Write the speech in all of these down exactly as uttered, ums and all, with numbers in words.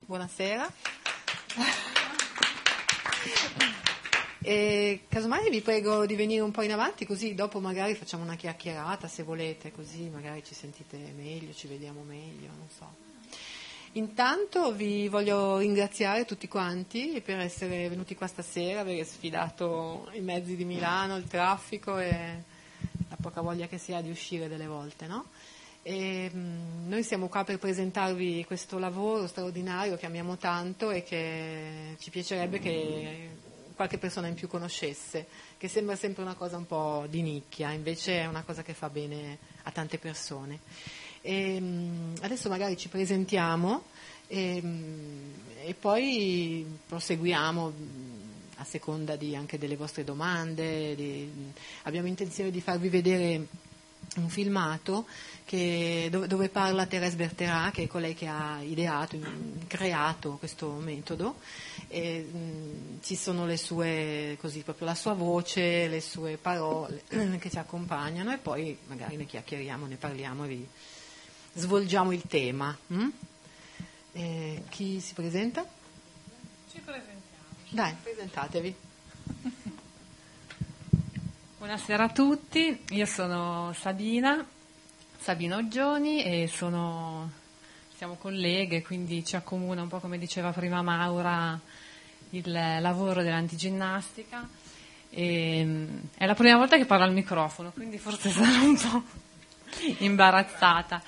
buonasera. E casomai vi prego di venire un po' in avanti, così dopo magari facciamo una chiacchierata se volete, così magari ci sentite meglio, ci vediamo meglio, non so. Intanto vi voglio ringraziare tutti quanti per essere venuti qua stasera, aver sfidato i mezzi di Milano, il traffico e la poca voglia che si ha di uscire delle volte, no? E, mh, noi siamo qua per presentarvi questo lavoro straordinario che amiamo tanto e che ci piacerebbe che qualche persona in più conoscesse, che sembra sempre una cosa un po' di nicchia, invece è una cosa che fa bene a tante persone. E, mh, adesso magari ci presentiamo e, mh, e poi proseguiamo mh, a seconda di, anche delle vostre domande. Di, abbiamo intenzione di farvi vedere un filmato che, dove, dove parla Thérèse Bertherat, che è colei che ha ideato, creato questo metodo, e mh, ci sono le sue, così, proprio la sua voce, le sue parole che ci accompagnano, e poi magari ne chiacchieriamo, ne parliamo e vi svolgiamo il tema. Mm? Eh, chi si presenta? Ci presentiamo. Dai, presentatevi. Buonasera a tutti, io sono Sabina, Sabina Oggioni, e sono, siamo colleghe, quindi ci accomuna un po', come diceva prima Maura, il lavoro dell'antiginnastica. E, è la prima volta che parlo al microfono, quindi forse sarò un po' imbarazzata.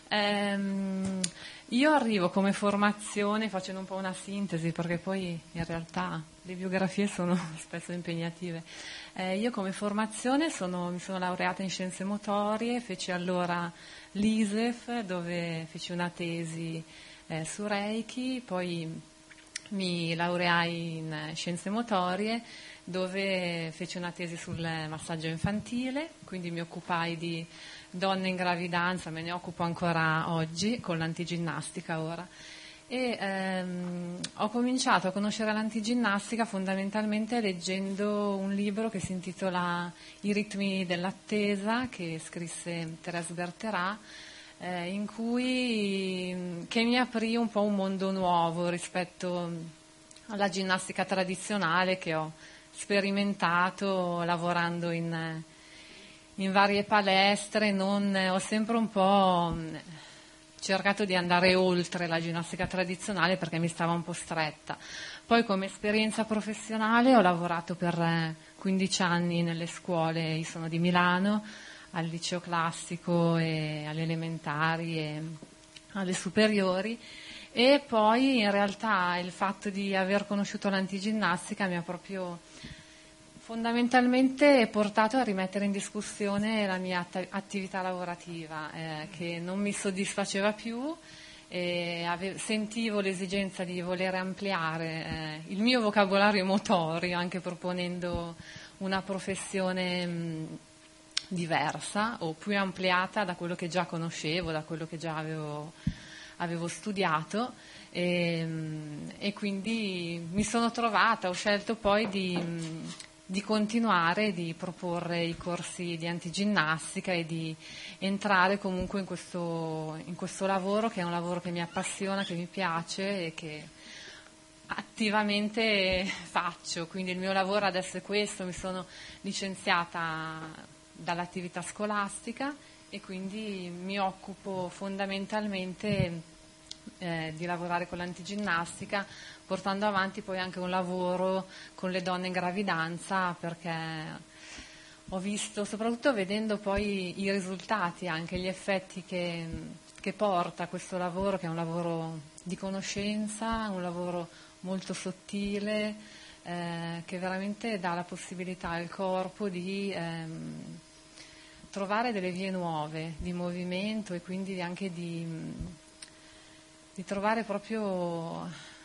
Ehm, io arrivo come formazione, facendo un po' una sintesi, perché poi in realtà le biografie sono spesso impegnative. Eh, io come formazione sono, mi sono laureata in scienze motorie, feci allora l'I S E F, dove feci una tesi eh, su Reiki, poi mi laureai in scienze motorie, dove feci una tesi sul massaggio infantile, quindi mi occupai di donne in gravidanza, me ne occupo ancora oggi con l'antiginnastica ora. E ehm, ho cominciato a conoscere l'antiginnastica fondamentalmente leggendo un libro che si intitola I ritmi dell'attesa, che scrisse Thérèse Bertherat, eh, in cui che mi aprì un po' un mondo nuovo rispetto alla ginnastica tradizionale che ho sperimentato lavorando in, in varie palestre. Non, ho sempre un po' cercato di andare oltre la ginnastica tradizionale perché mi stava un po' stretta. Poi come esperienza professionale ho lavorato per quindici anni nelle scuole, io sono di Milano, al liceo classico e alle elementari e alle superiori, e poi in realtà il fatto di aver conosciuto l'antiginnastica mi ha proprio fondamentalmente portato a rimettere in discussione la mia att- attività lavorativa, eh, che non mi soddisfaceva più, e ave- sentivo l'esigenza di voler ampliare eh, il mio vocabolario motorio, anche proponendo una professione mh, diversa o più ampliata da quello che già conoscevo, da quello che già avevo, avevo studiato, e, e quindi mi sono trovata, ho scelto poi di, di continuare, di proporre i corsi di antiginnastica e di entrare comunque in questo, in questo lavoro, che è un lavoro che mi appassiona, che mi piace e che attivamente faccio. Quindi il mio lavoro adesso è questo: mi sono licenziata dall'attività scolastica e quindi mi occupo fondamentalmente eh, di lavorare con l'antiginnastica, portando avanti poi anche un lavoro con le donne in gravidanza, perché ho visto, soprattutto vedendo poi i risultati, anche gli effetti che, che porta questo lavoro, che è un lavoro di conoscenza, un lavoro molto sottile, eh, che veramente dà la possibilità al corpo di ehm, trovare delle vie nuove di movimento e quindi anche di, di trovare proprio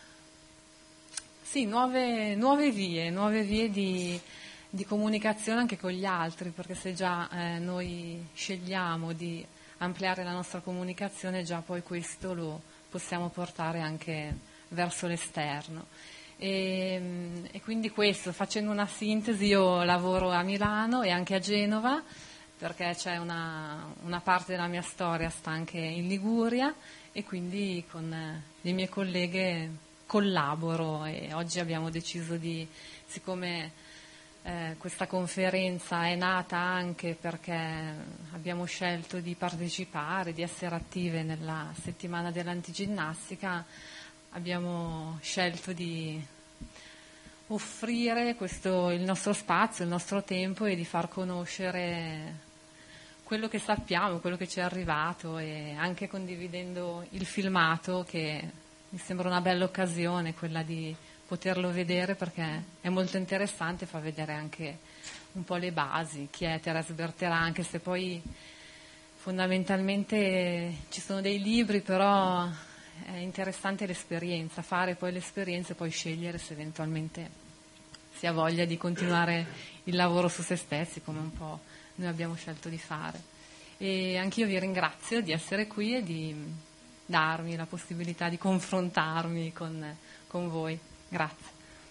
sì, nuove, nuove vie, nuove vie di, di comunicazione anche con gli altri, perché se già eh, noi scegliamo di ampliare la nostra comunicazione, già poi questo lo possiamo portare anche verso l'esterno. E, e quindi questo, facendo una sintesi, io lavoro a Milano e anche a Genova, perché c'è una, una parte della mia storia sta anche in Liguria, e quindi con le mie colleghe collaboro, e oggi abbiamo deciso di, siccome eh, questa conferenza è nata anche perché abbiamo scelto di partecipare, di essere attive nella settimana dell'antiginnastica, abbiamo scelto di offrire questo, il nostro spazio, il nostro tempo, e di far conoscere quello che sappiamo, quello che ci è arrivato, e anche condividendo il filmato, che mi sembra una bella occasione quella di poterlo vedere, perché è molto interessante, fa vedere anche un po' le basi, chi è Thérèse Bertherat, anche se poi fondamentalmente ci sono dei libri, però è interessante l'esperienza, fare poi l'esperienza e poi scegliere se eventualmente si ha voglia di continuare il lavoro su se stessi, come un po' noi abbiamo scelto di fare. E anch'io vi ringrazio di essere qui e di darmi la possibilità di confrontarmi con, con voi. Grazie.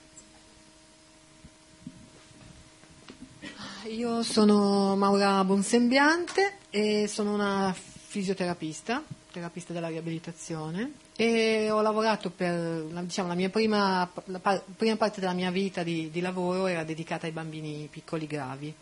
Io sono Maura Bonsembiante e sono una fisioterapista, terapista della riabilitazione, e ho lavorato per, diciamo, la mia prima, la par, prima parte della mia vita di, di lavoro era dedicata ai bambini piccoli gravi.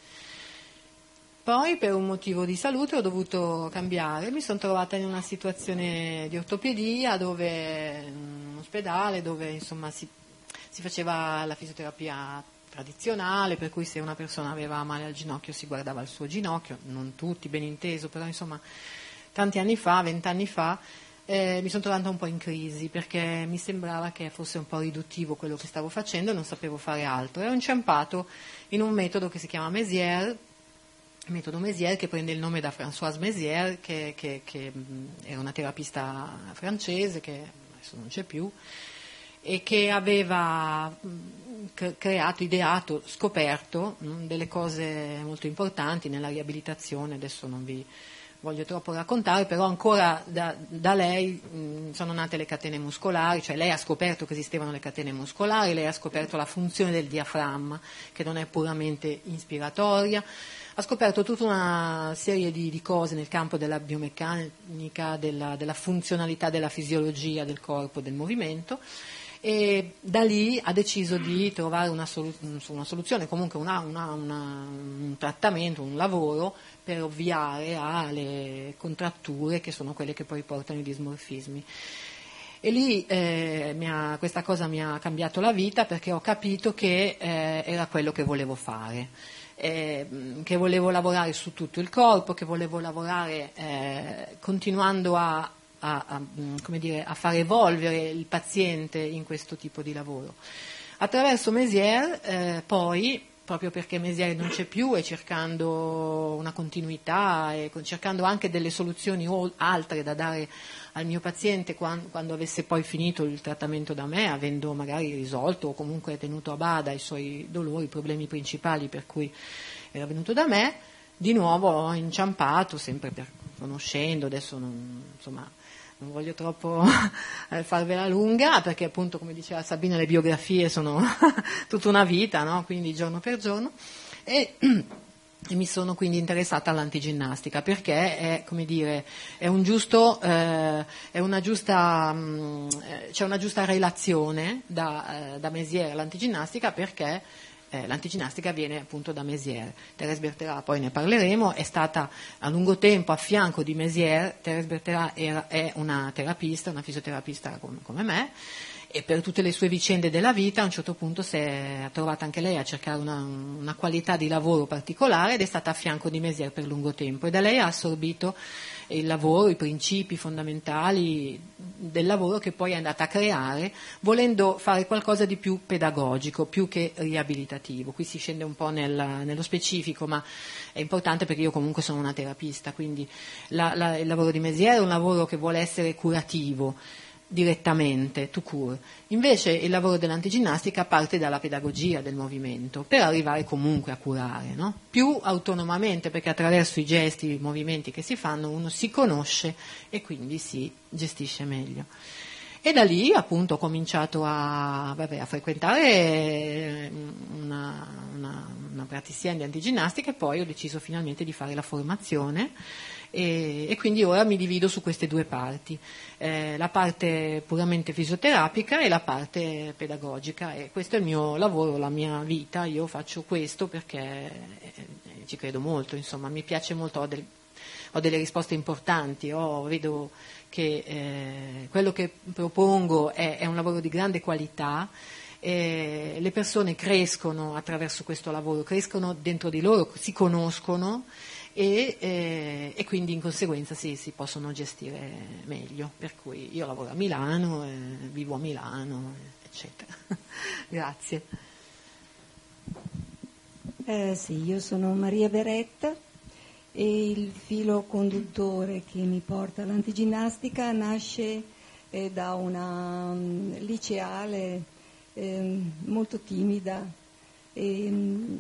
Poi per un motivo di salute ho dovuto cambiare, mi sono trovata in una situazione di ortopedia, dove in un ospedale dove insomma si, si faceva la fisioterapia tradizionale, per cui se una persona aveva male al ginocchio si guardava il suo ginocchio, non tutti, ben inteso, però insomma tanti anni fa, vent'anni fa, eh, mi sono trovata un po' in crisi, perché mi sembrava che fosse un po' riduttivo quello che stavo facendo e non sapevo fare altro, e ho inciampato in un metodo che si chiama Mézières, il metodo Mézières, che prende il nome da Françoise Mézières, che, che, che era una terapista francese, che adesso non c'è più, e che aveva creato, ideato, scoperto mh, delle cose molto importanti nella riabilitazione. Adesso non vi voglio troppo raccontare, però ancora da, da lei mh, sono nate le catene muscolari, cioè lei ha scoperto che esistevano le catene muscolari, lei ha scoperto la funzione del diaframma, che non è puramente ispiratoria, ha scoperto tutta una serie di, di cose nel campo della biomeccanica, della, della funzionalità della fisiologia del corpo, del movimento, e da lì ha deciso di trovare una, solu- una soluzione, comunque una, una, una, un trattamento, un lavoro per ovviare alle contratture che sono quelle che poi portano i dismorfismi. E lì eh, mi ha, questa cosa mi ha cambiato la vita, perché ho capito che eh, era quello che volevo fare. Eh, che volevo lavorare su tutto il corpo, che volevo lavorare eh, continuando a, a, a, come dire, a far evolvere il paziente in questo tipo di lavoro. Attraverso Mézières eh, poi, proprio perché Mézières non c'è più, e cercando una continuità e cercando anche delle soluzioni altre da dare al mio paziente quando, quando avesse poi finito il trattamento da me, avendo magari risolto o comunque tenuto a bada i suoi dolori, i problemi principali per cui era venuto da me, di nuovo ho inciampato, sempre per, conoscendo, adesso non, insomma, non voglio troppo farvela lunga, perché appunto, come diceva Sabina, le biografie sono tutta una vita, no? Quindi giorno per giorno, e E mi sono quindi interessata all'antiginnastica, perché è, come dire, è un giusto, eh, è una giusta, mh, c'è una giusta relazione da, eh, da Mézières all'antiginnastica, perché eh, l'antiginnastica viene appunto da Mézières. Thérèse Bertherat, poi ne parleremo, è stata a lungo tempo a fianco di Mézières. Thérèse Bertherat era, è una terapista, una fisioterapista come, come me, e per tutte le sue vicende della vita a un certo punto si è trovata anche lei a cercare una, una qualità di lavoro particolare, ed è stata a fianco di Mézières per lungo tempo, e da lei ha assorbito il lavoro, i principi fondamentali del lavoro che poi è andata a creare, volendo fare qualcosa di più pedagogico, più che riabilitativo. Qui si scende un po' nel, nello specifico, ma è importante perché io comunque sono una terapista, quindi la, la, il lavoro di Mézières è un lavoro che vuole essere curativo, direttamente, tout court. Invece il lavoro dell'antiginnastica parte dalla pedagogia del movimento, per arrivare comunque a curare, no? Più autonomamente, perché attraverso i gesti, i movimenti che si fanno uno si conosce e quindi si gestisce meglio. E da lì appunto ho cominciato a, vabbè, a frequentare una, una, una praticienne di antiginnastica, e poi ho deciso finalmente di fare la formazione, e, e quindi ora mi divido su queste due parti, eh, la parte puramente fisioterapica e la parte pedagogica, e questo è il mio lavoro, la mia vita. Io faccio questo perché eh, ci credo molto, insomma, mi piace molto, ho, del, ho delle risposte importanti, ho, vedo che eh, quello che propongo è, è un lavoro di grande qualità. Eh, le persone crescono attraverso questo lavoro, crescono dentro di loro, si conoscono e, eh, e quindi in conseguenza sì, si possono gestire meglio. Per cui io lavoro a Milano, eh, vivo a Milano, eccetera. Grazie. Eh, sì, io sono Maria Beretta e il filo conduttore che mi porta all'antiginnastica nasce eh, da una um, liceale eh, molto timida e,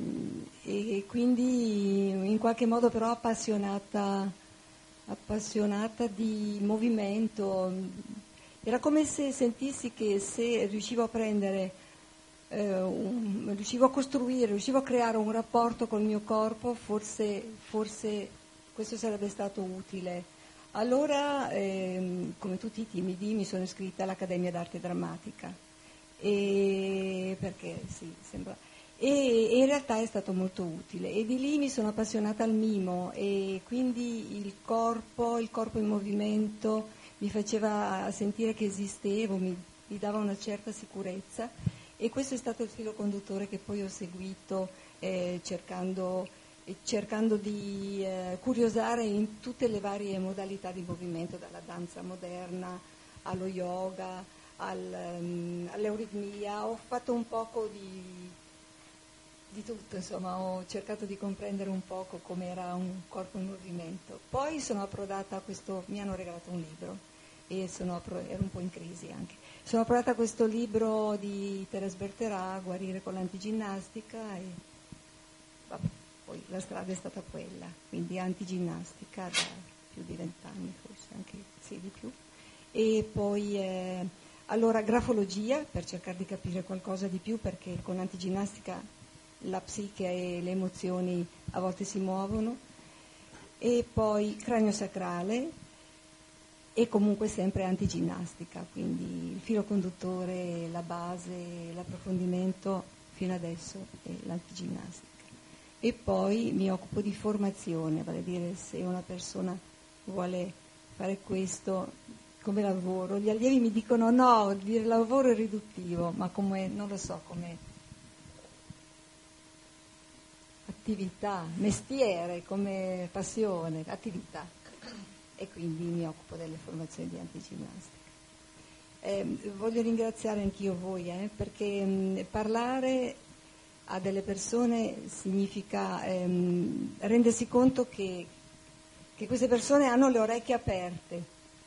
e quindi in qualche modo però appassionata, appassionata di movimento. Era come se sentissi che se riuscivo a prendere eh, un, riuscivo a costruire, riuscivo a creare un rapporto col mio corpo, forse, forse questo sarebbe stato utile. Allora, ehm, come tutti i timidi, mi sono iscritta all'Accademia d'Arte Drammatica. E perché sì, sembra. E, e in realtà è stato molto utile, e di lì mi sono appassionata al mimo, e quindi il corpo, il corpo in movimento mi faceva sentire che esistevo, mi, mi dava una certa sicurezza, e questo è stato il filo conduttore che poi ho seguito eh, cercando, eh, cercando di eh, curiosare in tutte le varie modalità di movimento, dalla danza moderna allo yoga, Al, um, all'euritmia. Ho fatto un poco di, di tutto, insomma, ho cercato di comprendere un poco com'era un corpo in movimento. Poi sono approdata a questo, mi hanno regalato un libro e sono, ero un po' in crisi anche. Sono approdata a questo libro di Thérèse Bertherat, Guarire con l'antiginnastica, e vabbè, poi la strada è stata quella, quindi antiginnastica da più di vent'anni, forse anche sì, di più. E poi eh, allora grafologia, per cercare di capire qualcosa di più, perché con l'antiginnastica la psiche e le emozioni a volte si muovono, e poi cranio sacrale, e comunque sempre antiginnastica, quindi il filo conduttore, la base, l'approfondimento fino adesso è l'antiginnastica. E poi mi occupo di formazione, vale a dire se una persona vuole fare questo come lavoro, gli allievi mi dicono no, dire lavoro è riduttivo, ma come, non lo so, come attività, mestiere, come passione, attività. E quindi mi occupo delle formazioni di antiginnastica. Eh, voglio ringraziare anch'io voi, eh, perché mh, parlare a delle persone significa ehm, rendersi conto che, che queste persone hanno le orecchie aperte,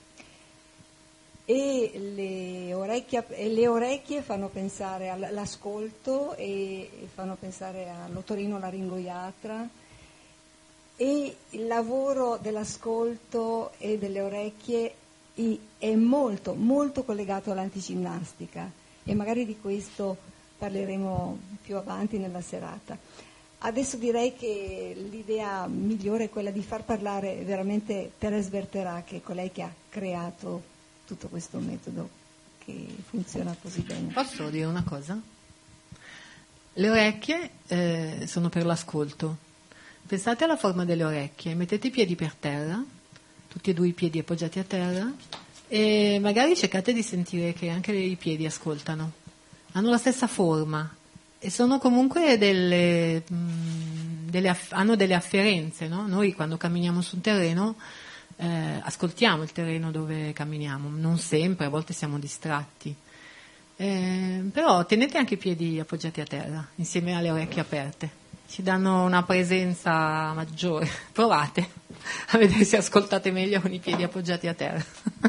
e le orecchie, e le orecchie fanno pensare all'ascolto, e, e fanno pensare all'otorino-laringoiatra, e il lavoro dell'ascolto e delle orecchie è molto, molto collegato all'antiginnastica, e magari di questo parleremo più avanti nella serata. Adesso direi che l'idea migliore è quella di far parlare veramente Thérèse Bertherat, che è colei che ha creato tutto questo metodo che funziona così bene. Posso dire una cosa? Le orecchie eh, sono per l'ascolto. Pensate alla forma delle orecchie, mettete i piedi per terra, tutti e due i piedi appoggiati a terra, e magari cercate di sentire che anche i piedi ascoltano. Hanno la stessa forma e sono comunque delle, mh, delle hanno delle afferenze, no? Noi quando camminiamo su un terreno eh, ascoltiamo il terreno dove camminiamo, non sempre, a volte siamo distratti. Eh, però tenete anche i piedi appoggiati a terra insieme alle orecchie aperte. Ci danno una presenza maggiore. Provate a vedere se ascoltate meglio con i piedi appoggiati a terra.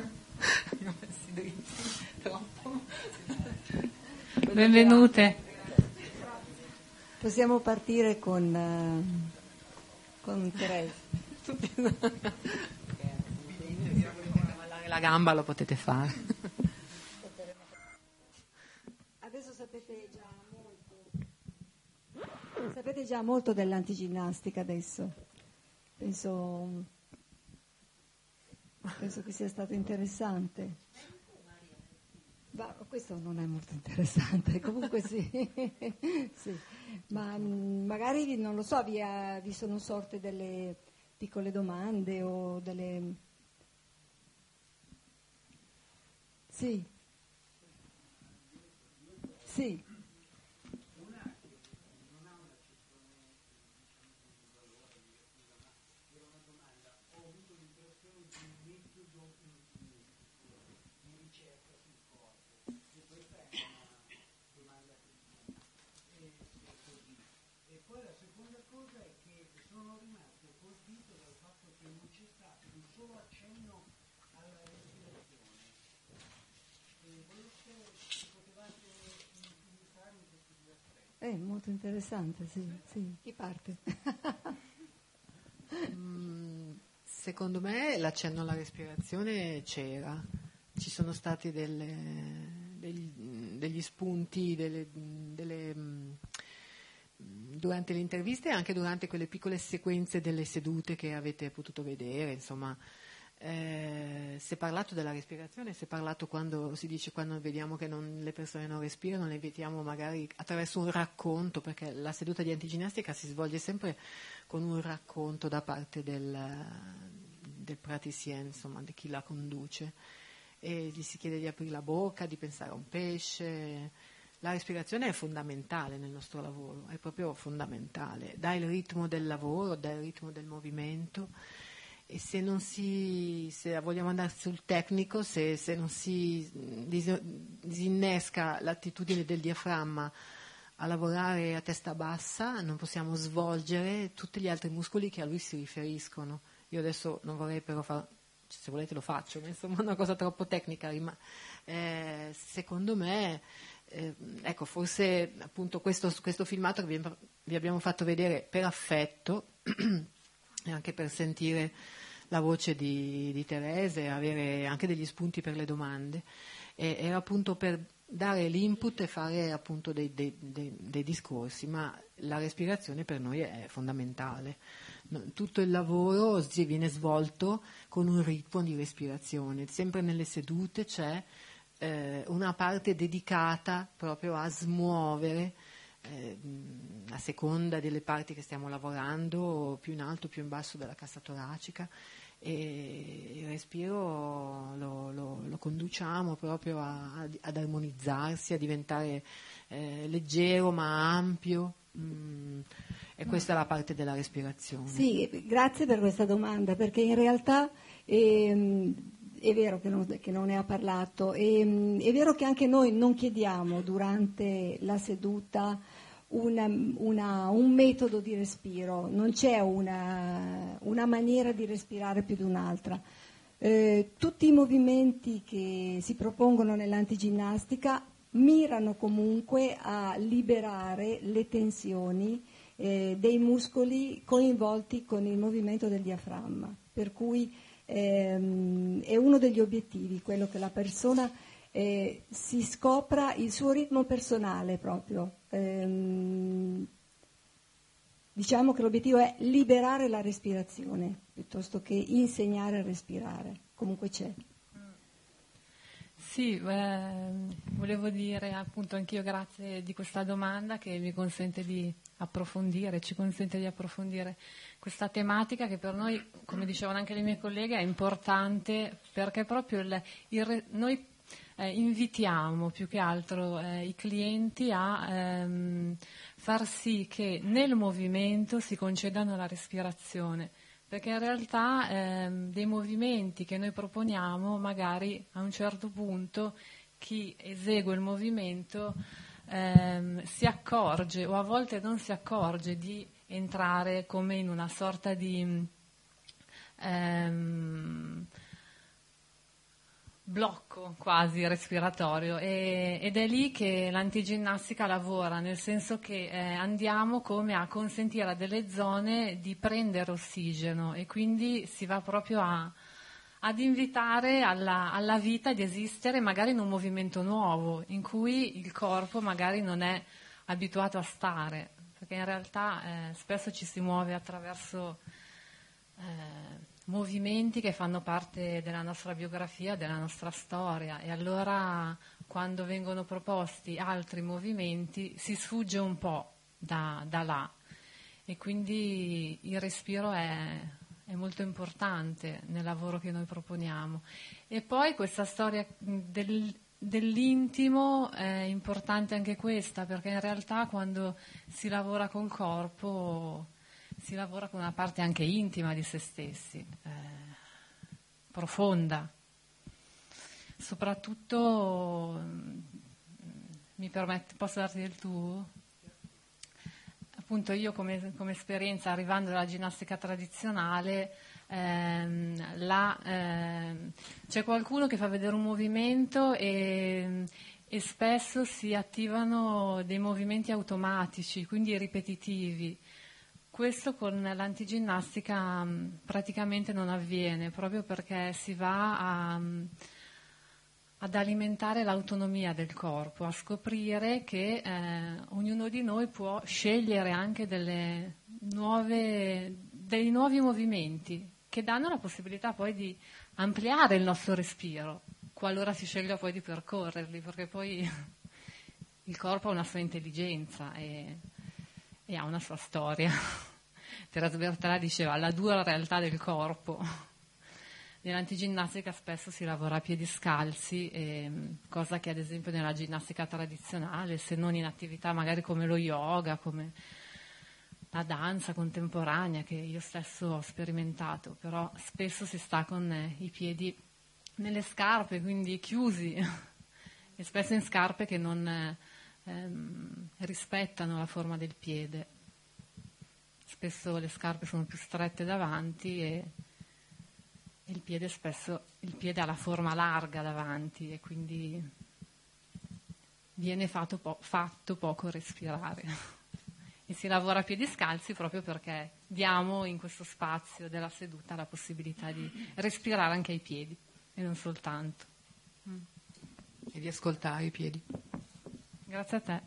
Benvenute. Possiamo partire con, uh, con Thérèse. Ballare la gamba lo potete fare. Adesso sapete già Sapete già molto dell'antiginnastica adesso, penso penso che sia stato interessante. Ma questo non è molto interessante, comunque sì, sì. Ma mh, magari, non lo so, vi, ha, vi sono sorte delle piccole domande o delle... Sì. Sì. È molto interessante, sì, sì. Chi parte? Mm, secondo me l'accenno alla respirazione c'era, ci sono stati delle, degli, degli spunti delle, delle, durante le interviste e anche durante quelle piccole sequenze delle sedute che avete potuto vedere, insomma. Eh, si è parlato della respirazione, si è parlato quando si dice quando vediamo che non, le persone non respirano, le invitiamo magari attraverso un racconto, perché la seduta di antiginnastica si svolge sempre con un racconto da parte del, del praticien, insomma, di chi la conduce, e gli si chiede di aprire la bocca, di pensare a un pesce. La respirazione è fondamentale nel nostro lavoro, è proprio fondamentale, dà il ritmo del lavoro, dà il ritmo del movimento. E se non si, se vogliamo andare sul tecnico, se, se non si disinnesca l'attitudine del diaframma a lavorare a testa bassa, non possiamo svolgere tutti gli altri muscoli che a lui si riferiscono. Io adesso non vorrei però fare, se volete lo faccio, ma insomma è una cosa troppo tecnica, ma eh, secondo me, eh, ecco, forse appunto questo, questo filmato che vi, vi abbiamo fatto vedere per affetto, e anche per sentire la voce di, di Teresa e avere anche degli spunti per le domande, e, era appunto per dare l'input e fare appunto dei, dei, dei, dei discorsi, ma la respirazione per noi è fondamentale. Tutto il lavoro viene svolto con un ritmo di respirazione, sempre nelle sedute c'è eh, una parte dedicata proprio a smuovere Eh, a seconda delle parti che stiamo lavorando, più in alto, più in basso della cassa toracica, e il respiro lo, lo, lo conduciamo proprio a, ad armonizzarsi, a diventare eh, leggero ma ampio, mm, e questa è la parte della respirazione. Sì, grazie per questa domanda, perché in realtà ehm, è vero che non, che non ne ha parlato, e, è vero che anche noi non chiediamo durante la seduta una, una, un metodo di respiro, non c'è una, una maniera di respirare più di un'altra. Eh, tutti i movimenti che si propongono nell'antiginnastica mirano comunque a liberare le tensioni eh, dei muscoli coinvolti con il movimento del diaframma, per cui ehm, è uno degli obiettivi, quello che la persona eh, si scopra il suo ritmo personale proprio. Ehm, diciamo che l'obiettivo è liberare la respirazione piuttosto che insegnare a respirare, comunque c'è. Sì, eh, volevo dire appunto anch'io grazie di questa domanda che mi consente di approfondire, ci consente di approfondire questa tematica che per noi, come dicevano anche le mie colleghe, è importante perché proprio il, il, noi eh, invitiamo più che altro eh, i clienti a ehm, far sì che nel movimento si concedano la respirazione. Perché in realtà ehm, dei movimenti che noi proponiamo, magari a un certo punto chi esegue il movimento ehm, si accorge o a volte non si accorge di entrare come in una sorta di ehm, blocco quasi respiratorio e, ed è lì che l'antiginnastica lavora, nel senso che eh, andiamo come a consentire a delle zone di prendere ossigeno e quindi si va proprio a, ad invitare alla, alla vita di esistere magari in un movimento nuovo in cui il corpo magari non è abituato a stare, perché in realtà eh, spesso ci si muove attraverso eh, movimenti che fanno parte della nostra biografia, della nostra storia, e allora quando vengono proposti altri movimenti si sfugge un po' da, da là, e quindi il respiro è, è molto importante nel lavoro che noi proponiamo. E poi questa storia del, dell'intimo è importante anche questa, perché in realtà quando si lavora col corpo si lavora con una parte anche intima di se stessi, eh, profonda. Soprattutto, mi permette, posso darti del tu? Appunto io come, come esperienza, arrivando dalla ginnastica tradizionale, ehm, là, ehm, c'è qualcuno che fa vedere un movimento e, e spesso si attivano dei movimenti automatici, quindi ripetitivi. Questo con l'antiginnastica mh, praticamente non avviene, proprio perché si va a, mh, ad alimentare l'autonomia del corpo, a scoprire che eh, ognuno di noi può scegliere anche delle nuove, dei nuovi movimenti che danno la possibilità poi di ampliare il nostro respiro, qualora si scelga poi di percorrerli, perché poi il corpo ha una sua intelligenza e e ha una sua storia. Teresa Bertella diceva la dura realtà del corpo. Nell'antiginnastica spesso si lavora a piedi scalzi, e, cosa che ad esempio nella ginnastica tradizionale, se non in attività magari come lo yoga, come la danza contemporanea che io stesso ho sperimentato, però spesso si sta con eh, i piedi nelle scarpe, quindi chiusi, e spesso in scarpe che non eh, ehm, rispettano la forma del piede. Spesso le scarpe sono più strette davanti e, e il piede spesso il piede ha la forma larga davanti e quindi viene fatto, po- fatto poco respirare. E si lavora a piedi scalzi proprio perché diamo in questo spazio della seduta la possibilità di respirare anche ai piedi e non soltanto. Mm. E di ascoltare i piedi. Grazie a te.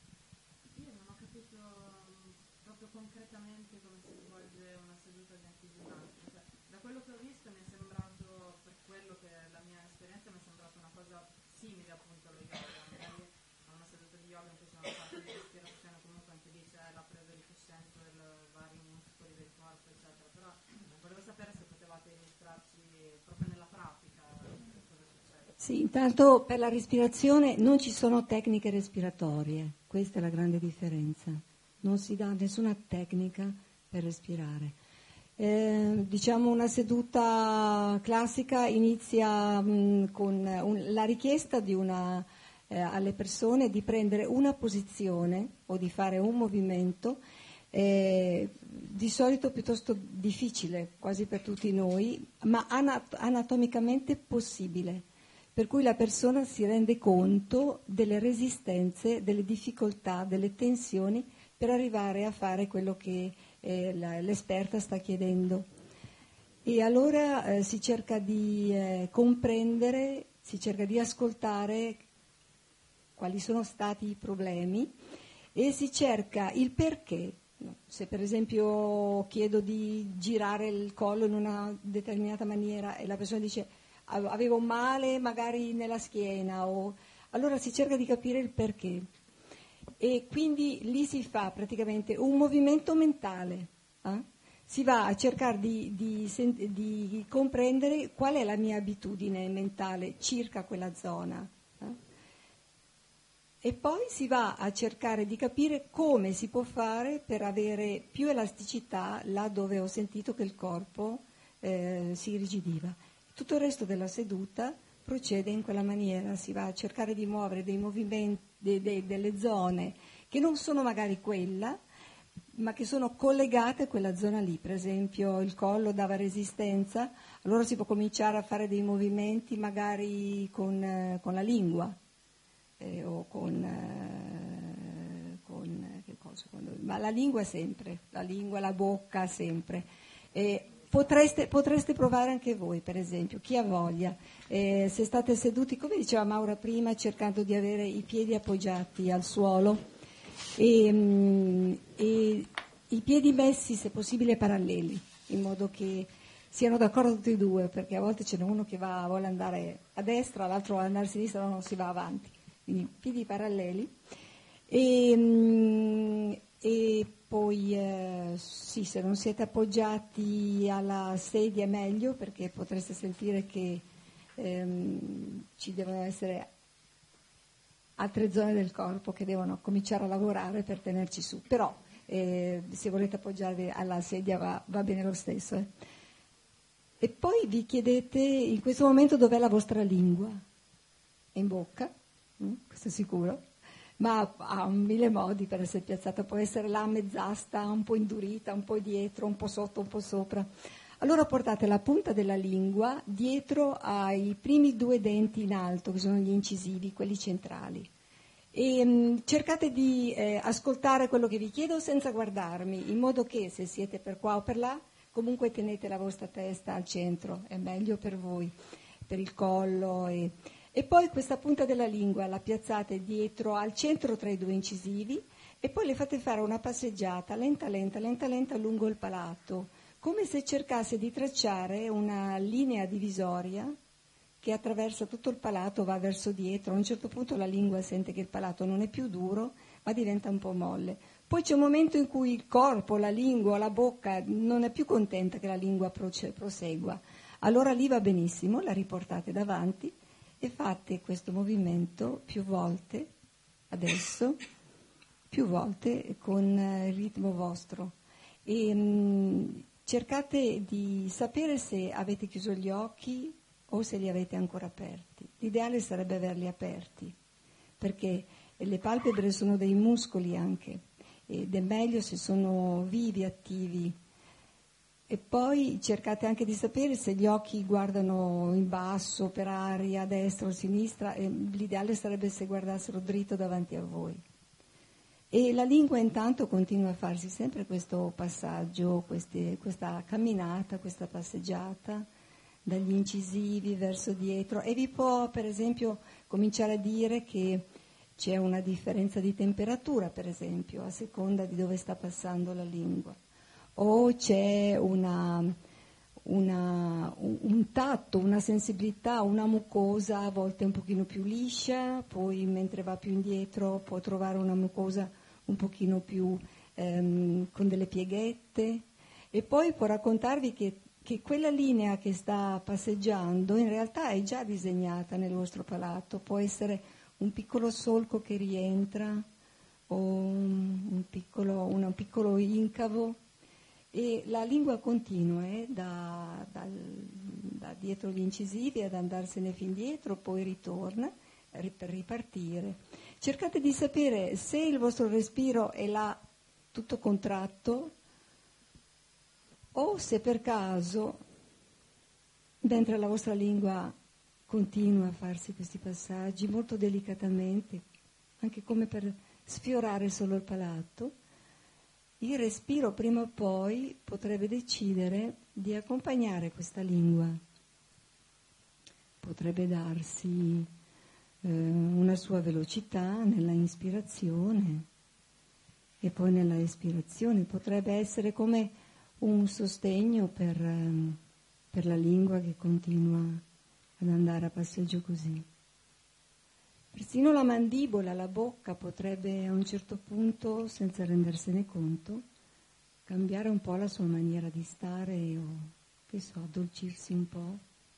Io non ho capito proprio concretamente come si svolge una seduta di antiginnastica. Cioè, da quello che ho visto mi è sembrato, per quello che è la mia esperienza, mi è sembrata una cosa simile appunto allo yoga. Magari a una seduta di yoga in cui c'è una parte di respirazione, comunque anche lì c'è la presa di coscienza dei vari muscoli del corpo, eccetera. Però volevo sapere se potevate illustrarci proprio nella pratica cosa succede. Sì, intanto per la respirazione non ci sono tecniche respiratorie, questa è la grande differenza, non si dà nessuna tecnica per respirare. Eh, diciamo una seduta classica inizia mh, con un, la richiesta di una, eh, alle persone di prendere una posizione o di fare un movimento, eh, di solito piuttosto difficile quasi per tutti noi, ma anat- anatomicamente possibile. Per cui la persona si rende conto delle resistenze, delle difficoltà, delle tensioni per arrivare a fare quello che eh, la, l'esperta sta chiedendo. E allora eh, si cerca di eh, comprendere, si cerca di ascoltare quali sono stati i problemi e si cerca il perché. Se per esempio chiedo di girare il collo in una determinata maniera e la persona dice avevo male magari nella schiena, o allora si cerca di capire il perché e quindi lì si fa praticamente un movimento mentale, eh? Si va a cercare di, di, di comprendere qual è la mia abitudine mentale circa quella zona, eh? E poi si va a cercare di capire come si può fare per avere più elasticità là dove ho sentito che il corpo eh, si irrigidiva. Tutto il resto della seduta procede in quella maniera, si va a cercare di muovere dei movimenti, de, de, delle zone che non sono magari quella, ma che sono collegate a quella zona lì. Per esempio il collo dava resistenza, allora si può cominciare a fare dei movimenti magari con, eh, con la lingua eh, o con, eh, con che cosa, quando, ma la lingua sempre, la lingua, la bocca sempre. E, Potreste, potreste provare anche voi, per esempio, chi ha voglia, eh, se state seduti, come diceva Maura prima, cercando di avere i piedi appoggiati al suolo e, mh, e i piedi messi, se possibile, paralleli, in modo che siano d'accordo tutti e due, perché a volte ce n'è uno che va, vuole andare a destra, l'altro vuole andare a sinistra, non si va avanti. Quindi piedi paralleli. E, mm, e poi eh, sì, se non siete appoggiati alla sedia è meglio, perché potreste sentire che ehm, ci devono essere altre zone del corpo che devono cominciare a lavorare per tenerci su, però eh, se volete appoggiarvi alla sedia va, va bene lo stesso. Eh. E poi vi chiedete in questo momento dov'è la vostra lingua? È in bocca, mm? Questo è sicuro, ma ha mille modi per essere piazzata, può essere là a mezz'asta, un po' indurita, un po' dietro, un po' sotto, un po' sopra. Allora portate la punta della lingua dietro ai primi due denti in alto, che sono gli incisivi, quelli centrali. E mh, cercate di eh, ascoltare quello che vi chiedo senza guardarmi, in modo che se siete per qua o per là, comunque tenete la vostra testa al centro, è meglio per voi, per il collo. E, e poi questa punta della lingua la piazzate dietro al centro tra i due incisivi e poi le fate fare una passeggiata lenta, lenta, lenta, lenta lungo il palato, come se cercasse di tracciare una linea divisoria che attraversa tutto il palato, va verso dietro. A un certo punto la lingua sente che il palato non è più duro, ma diventa un po' molle. Poi c'è un momento in cui il corpo, la lingua, la bocca non è più contenta che la lingua prosegua. Allora lì va benissimo, la riportate davanti e fate questo movimento più volte, adesso, più volte con il ritmo vostro. E, mh, cercate di sapere se avete chiuso gli occhi o se li avete ancora aperti. L'ideale sarebbe averli aperti, perché le palpebre sono dei muscoli anche, ed è meglio se sono vivi, attivi. E poi cercate anche di sapere se gli occhi guardano in basso, per aria, a destra o a sinistra, e l'ideale sarebbe se guardassero dritto davanti a voi. E la lingua intanto continua a farsi sempre questo passaggio, queste, questa camminata, questa passeggiata, dagli incisivi verso dietro, e vi può per esempio cominciare a dire che c'è una differenza di temperatura, per esempio, a seconda di dove sta passando la lingua, o c'è una, una, un tatto, una sensibilità, una mucosa a volte un pochino più liscia, poi mentre va più indietro può trovare una mucosa un pochino più ehm, con delle pieghette, e poi può raccontarvi che che quella linea che sta passeggiando in realtà è già disegnata nel vostro palato, può essere un piccolo solco che rientra o un, un, piccolo, un piccolo incavo, e la lingua continua eh, da, dal, da dietro gli incisivi ad andarsene fin dietro, poi ritorna per ripartire. Cercate di sapere se il vostro respiro è là tutto contratto, o se per caso, mentre la vostra lingua continua a farsi questi passaggi molto delicatamente, anche come per sfiorare solo il palato, il respiro prima o poi potrebbe decidere di accompagnare questa lingua. Potrebbe darsi eh, una sua velocità nella ispirazione e poi nella espirazione. Potrebbe essere come un sostegno per, per la lingua che continua ad andare a passeggio così. Persino la mandibola, la bocca potrebbe a un certo punto, senza rendersene conto, cambiare un po' la sua maniera di stare o, che so, addolcirsi un po'.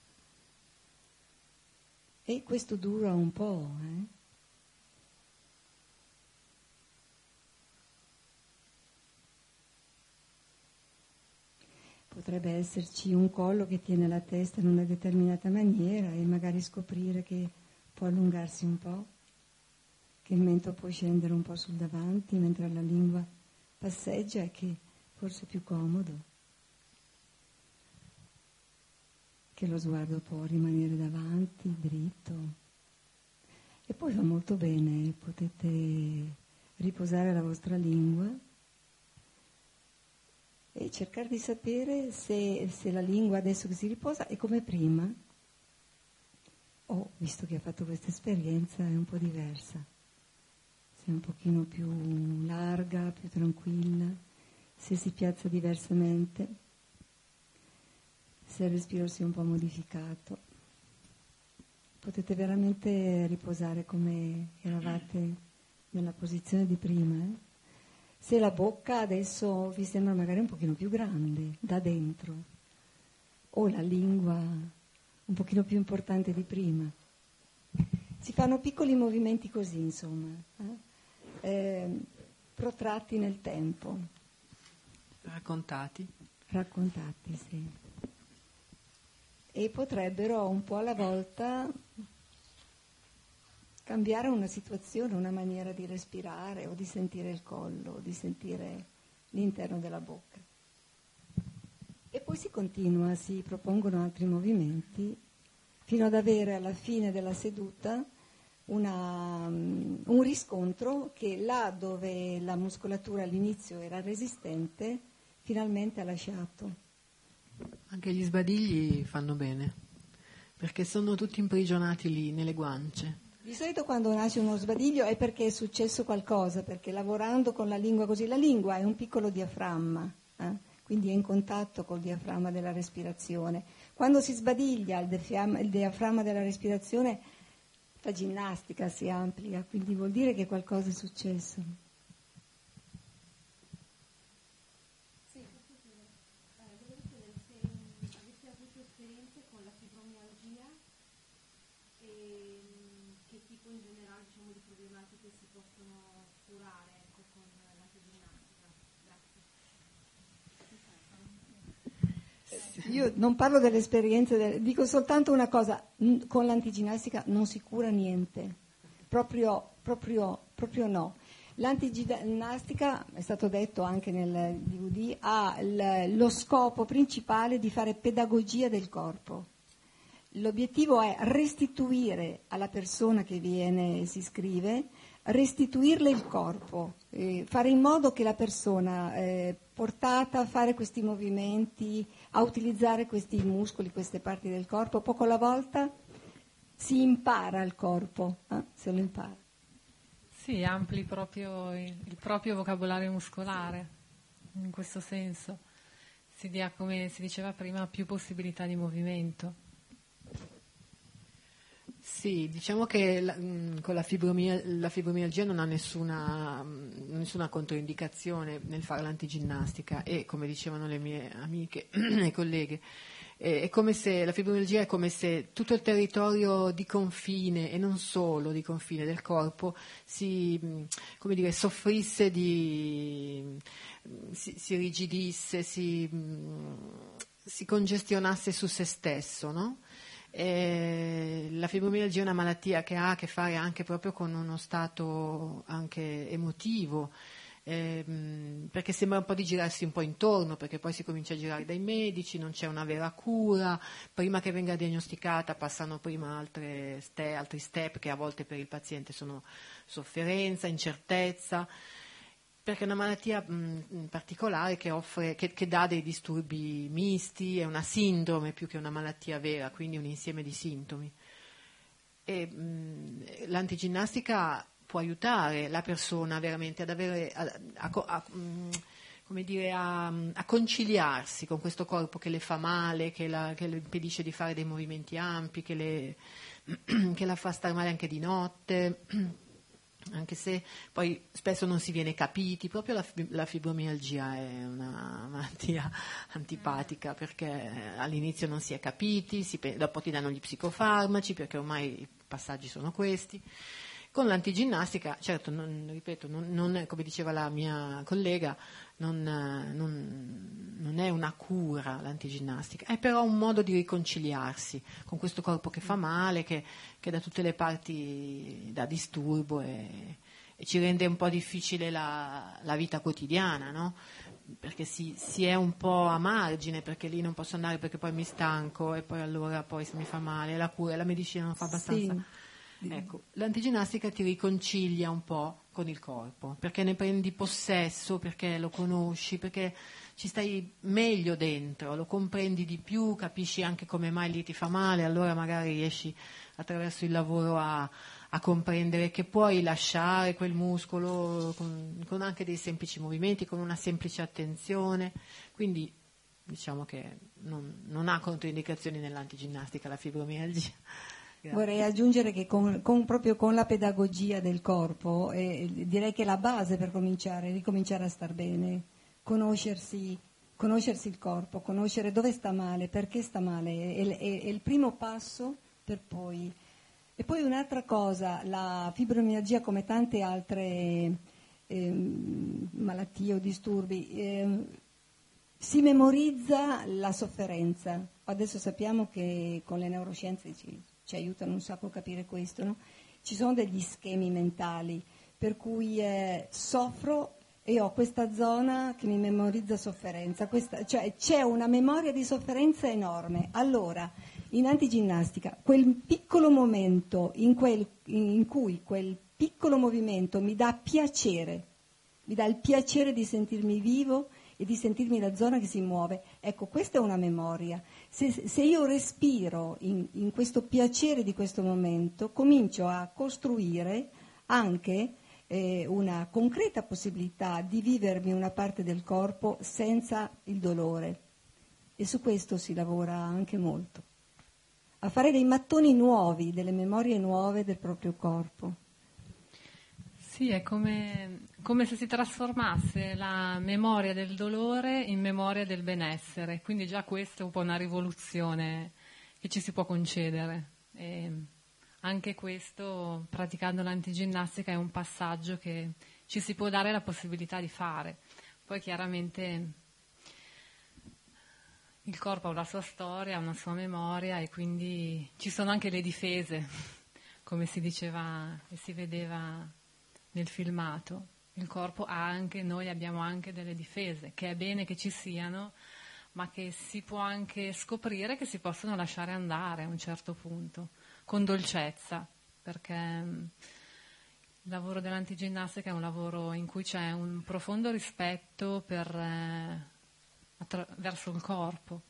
E questo dura un po', eh? Potrebbe esserci un collo che tiene la testa in una determinata maniera e magari scoprire che può allungarsi un po', che il mento può scendere un po' sul davanti mentre la lingua passeggia e che forse è più comodo, che lo sguardo può rimanere davanti, dritto. E poi va molto bene, potete riposare la vostra lingua e cercare di sapere se, se la lingua adesso che si riposa è come prima, o, visto che ha fatto questa esperienza, è un po' diversa, se è un pochino più larga, più tranquilla, se si piazza diversamente, se il respiro si è un po' modificato. Potete veramente riposare come eravate nella posizione di prima. Eh? Se la bocca adesso vi sembra magari un pochino più grande da dentro, o la lingua un pochino più importante di prima. Si fanno piccoli movimenti così, insomma, eh? Eh, protratti nel tempo. Raccontati. Raccontati, sì. E potrebbero un po' alla volta cambiare una situazione, una maniera di respirare o di sentire il collo, o di sentire l'interno della bocca. E poi si continua, si propongono altri movimenti fino ad avere alla fine della seduta una, un riscontro che là dove la muscolatura all'inizio era resistente, finalmente ha lasciato. Anche gli sbadigli fanno bene, perché sono tutti imprigionati lì, nelle guance. Di solito quando nasce uno sbadiglio è perché è successo qualcosa, perché lavorando con la lingua così, la lingua è un piccolo diaframma, eh? Quindi è in contatto col diaframma della respirazione. Quando si sbadiglia il diaframma, il diaframma della respirazione, la ginnastica si amplia, quindi vuol dire che qualcosa è successo. Io non parlo delle esperienze, del, dico soltanto una cosa, con l'antiginnastica non si cura niente, proprio, proprio, proprio no. L'antiginnastica, è stato detto anche nel D V D, ha l, lo scopo principale di fare pedagogia del corpo. L'obiettivo è restituire alla persona che viene, si iscrive, restituirle il corpo, eh, fare in modo che la persona eh, portata a fare questi movimenti, a utilizzare questi muscoli, queste parti del corpo, poco alla volta si impara il corpo, eh, se lo impara. Sì, ampli proprio il, il proprio vocabolario muscolare, in questo senso. Si dia, come si diceva prima, più possibilità di movimento. Sì, diciamo che la, mh, con la, fibromia, la fibromialgia non ha nessuna, mh, nessuna controindicazione nel fare l'antiginnastica e, come dicevano le mie amiche e colleghe, è come se la fibromialgia è come se tutto il territorio di confine e non solo di confine del corpo si, come dire, soffrisse di, si, si rigidisse, si, si congestionasse su se stesso, no? E la fibromialgia è una malattia che ha a che fare anche proprio con uno stato anche emotivo, ehm, perché sembra un po' di girarsi un po' intorno, perché poi si comincia a girare dai medici, non c'è una vera cura, prima che venga diagnosticata passano prima altre ste- altri step che a volte per il paziente sono sofferenza, incertezza, perché è una malattia mh, particolare che, offre, che, che dà dei disturbi misti, è una sindrome più che una malattia vera, quindi un insieme di sintomi. E, mh, l'antiginnastica può aiutare la persona veramente ad avere, a, a, a, mh, come dire, a, a conciliarsi con questo corpo che le fa male, che, la, che le impedisce di fare dei movimenti ampi, che, le, che la fa stare male anche di notte. Anche se poi spesso non si viene capiti, proprio la, la fibromialgia è una malattia antipatica perché all'inizio non si è capiti, si, dopo ti danno gli psicofarmaci perché ormai i passaggi sono questi. Con l'antiginnastica, certo, non, ripeto, non, non è, come diceva la mia collega, non, non, non è una cura l'antiginnastica, è però un modo di riconciliarsi con questo corpo che fa male, che, che da tutte le parti dà disturbo e, e ci rende un po' difficile la, la vita quotidiana, no? Perché si, si è un po' a margine, perché lì non posso andare perché poi mi stanco e poi allora poi se mi fa male, la cura, la medicina non fa abbastanza. Sì. Ecco, l'antiginnastica ti riconcilia un po' con il corpo, perché ne prendi possesso, perché lo conosci, perché ci stai meglio dentro, lo comprendi di più, capisci anche come mai lì ti fa male, allora magari riesci attraverso il lavoro a, a comprendere che puoi lasciare quel muscolo con, con anche dei semplici movimenti, con una semplice attenzione, quindi diciamo che non, non ha controindicazioni nell'antiginnastica la fibromialgia. Grazie. Vorrei aggiungere che con, con, proprio con la pedagogia del corpo, eh, direi che la base per cominciare, ricominciare a star bene, conoscersi, conoscersi il corpo, conoscere dove sta male, perché sta male, è, è, è il primo passo per poi. E poi un'altra cosa, la fibromialgia come tante altre eh, malattie o disturbi, eh, si memorizza la sofferenza. Adesso sappiamo che con le neuroscienze ci ci aiutano un sacco a capire questo, no? Ci sono degli schemi mentali per cui eh, soffro e ho questa zona che mi memorizza sofferenza, questa, cioè c'è una memoria di sofferenza enorme. Allora, in antiginnastica, quel piccolo momento in, quel, in cui quel piccolo movimento mi dà piacere, mi dà il piacere di sentirmi vivo e di sentirmi la zona che si muove, ecco, questa è una memoria. Se, se io respiro in, in questo piacere di questo momento, comincio a costruire anche eh, una concreta possibilità di vivermi una parte del corpo senza il dolore. E su questo si lavora anche molto. A fare dei mattoni nuovi, delle memorie nuove del proprio corpo. Sì, è come, come se si trasformasse la memoria del dolore in memoria del benessere, quindi già questa è un po' una rivoluzione che ci si può concedere. E anche questo, praticando l'antiginnastica, è un passaggio che ci si può dare la possibilità di fare. Poi chiaramente il corpo ha una sua storia, una sua memoria e quindi ci sono anche le difese, come si diceva e si vedeva nel filmato. Il corpo ha anche, noi abbiamo anche delle difese, che è bene che ci siano, ma che si può anche scoprire che si possono lasciare andare a un certo punto, con dolcezza, perché il lavoro dell'antiginnastica è un lavoro in cui c'è un profondo rispetto per, eh, attra- verso il corpo.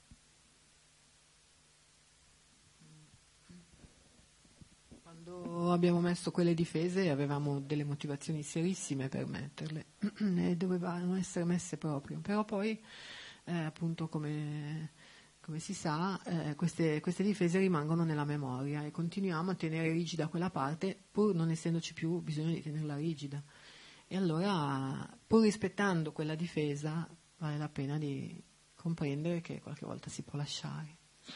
Quando abbiamo messo quelle difese avevamo delle motivazioni serissime per metterle e dovevano essere messe proprio, però poi eh, appunto come, come si sa eh, queste, queste difese rimangono nella memoria e continuiamo a tenere rigida quella parte pur non essendoci più bisogno di tenerla rigida, e allora pur rispettando quella difesa vale la pena di comprendere che qualche volta si può lasciare.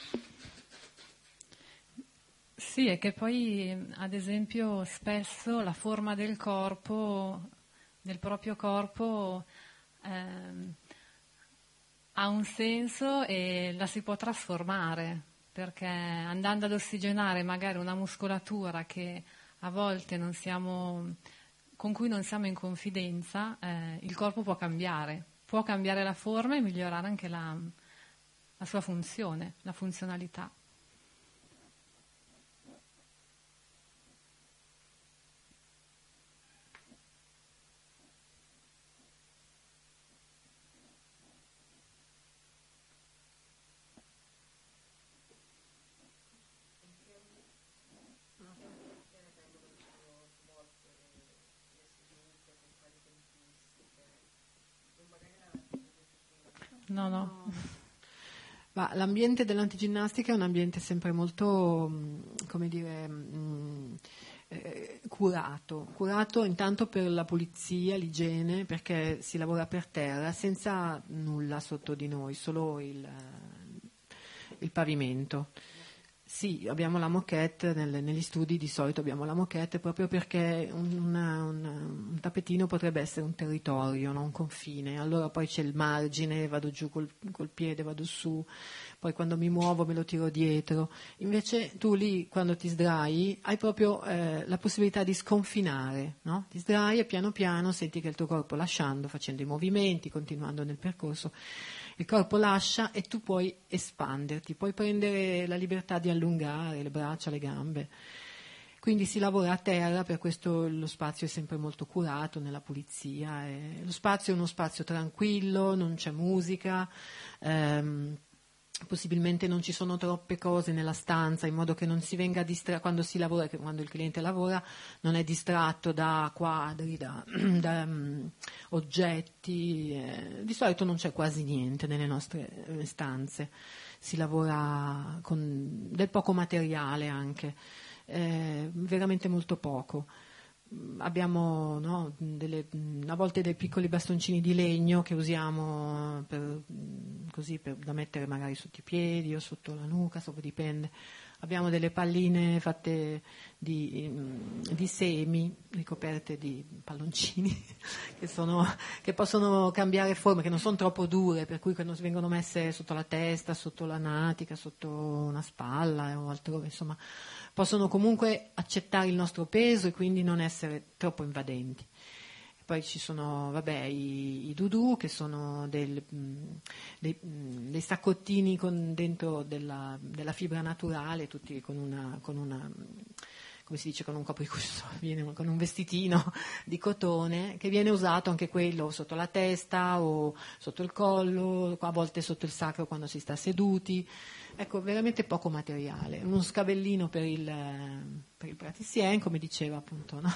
Sì, è che poi, ad esempio, spesso la forma del corpo, del proprio corpo, ehm, ha un senso e la si può trasformare, perché andando ad ossigenare magari una muscolatura che a volte non siamo, con cui non siamo in confidenza, eh, il corpo può cambiare, può cambiare la forma e migliorare anche la, la sua funzione, la funzionalità. No, no. Ma l'ambiente dell'antiginnastica è un ambiente sempre molto, come dire, mh, eh, curato, curato intanto per la pulizia, l'igiene, perché si lavora per terra senza nulla sotto di noi, solo il, il pavimento. Sì, abbiamo la moquette, nelle, negli studi di solito abbiamo la moquette proprio perché un, una, una, un tappetino potrebbe essere un territorio, no? Un confine, allora poi c'è il margine, vado giù col, col piede, vado su, poi quando mi muovo me lo tiro dietro, invece tu lì quando ti sdrai hai proprio eh, la possibilità di sconfinare, no? Ti sdrai e piano piano senti che il tuo corpo lasciando, facendo i movimenti, continuando nel percorso, il corpo lascia e tu puoi espanderti, puoi prendere la libertà di allungare le braccia, le gambe. Quindi si lavora a terra, per questo lo spazio è sempre molto curato nella pulizia. E lo spazio è uno spazio tranquillo, non c'è musica, ehm, possibilmente non ci sono troppe cose nella stanza, in modo che non si venga distratto quando si lavora, che quando il cliente lavora non è distratto da quadri, da, da um, oggetti. Eh, di solito non c'è quasi niente nelle nostre eh, stanze, si lavora con del poco materiale anche, eh, veramente molto poco. Abbiamo no, delle, a volte dei piccoli bastoncini di legno che usiamo per, così per, da mettere magari sotto i piedi o sotto la nuca, sopra dipende. Abbiamo delle palline fatte di, di semi ricoperte di palloncini che, sono, che possono cambiare forma, che non sono troppo dure, per cui quando vengono messe sotto la testa, sotto la natica, sotto una spalla o altrove, insomma, possono comunque accettare il nostro peso e quindi non essere troppo invadenti. Poi ci sono vabbè, i, i dudù, che sono del, mh, dei, mh, dei saccottini con dentro della, della fibra naturale, tutti con una, con una come si dice, con un copricuccio, viene con un vestitino di cotone, che viene usato anche quello sotto la testa o sotto il collo, a volte sotto il sacro quando si sta seduti. Ecco, veramente poco materiale. Uno scavellino per il, per il praticien, come diceva appunto, no?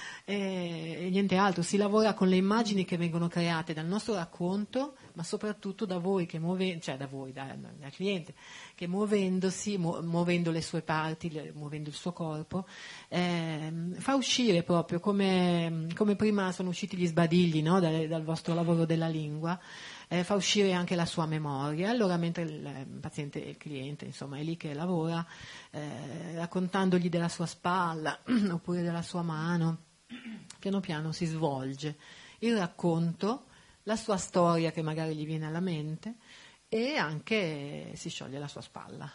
E, e niente altro. Si lavora con le immagini che vengono create dal nostro racconto, ma soprattutto da voi, che muove, cioè da voi, da, dal cliente, che muovendosi, mu- muovendo le sue parti, le, muovendo il suo corpo, eh, fa uscire proprio, come, come prima sono usciti gli sbadigli, no? dal, dal vostro lavoro della lingua, eh, fa uscire anche la sua memoria. Allora, mentre il paziente, il cliente, insomma, è lì che lavora, eh, raccontandogli della sua spalla oppure della sua mano, piano piano si svolge il racconto, la sua storia che magari gli viene alla mente, e anche si scioglie la sua spalla.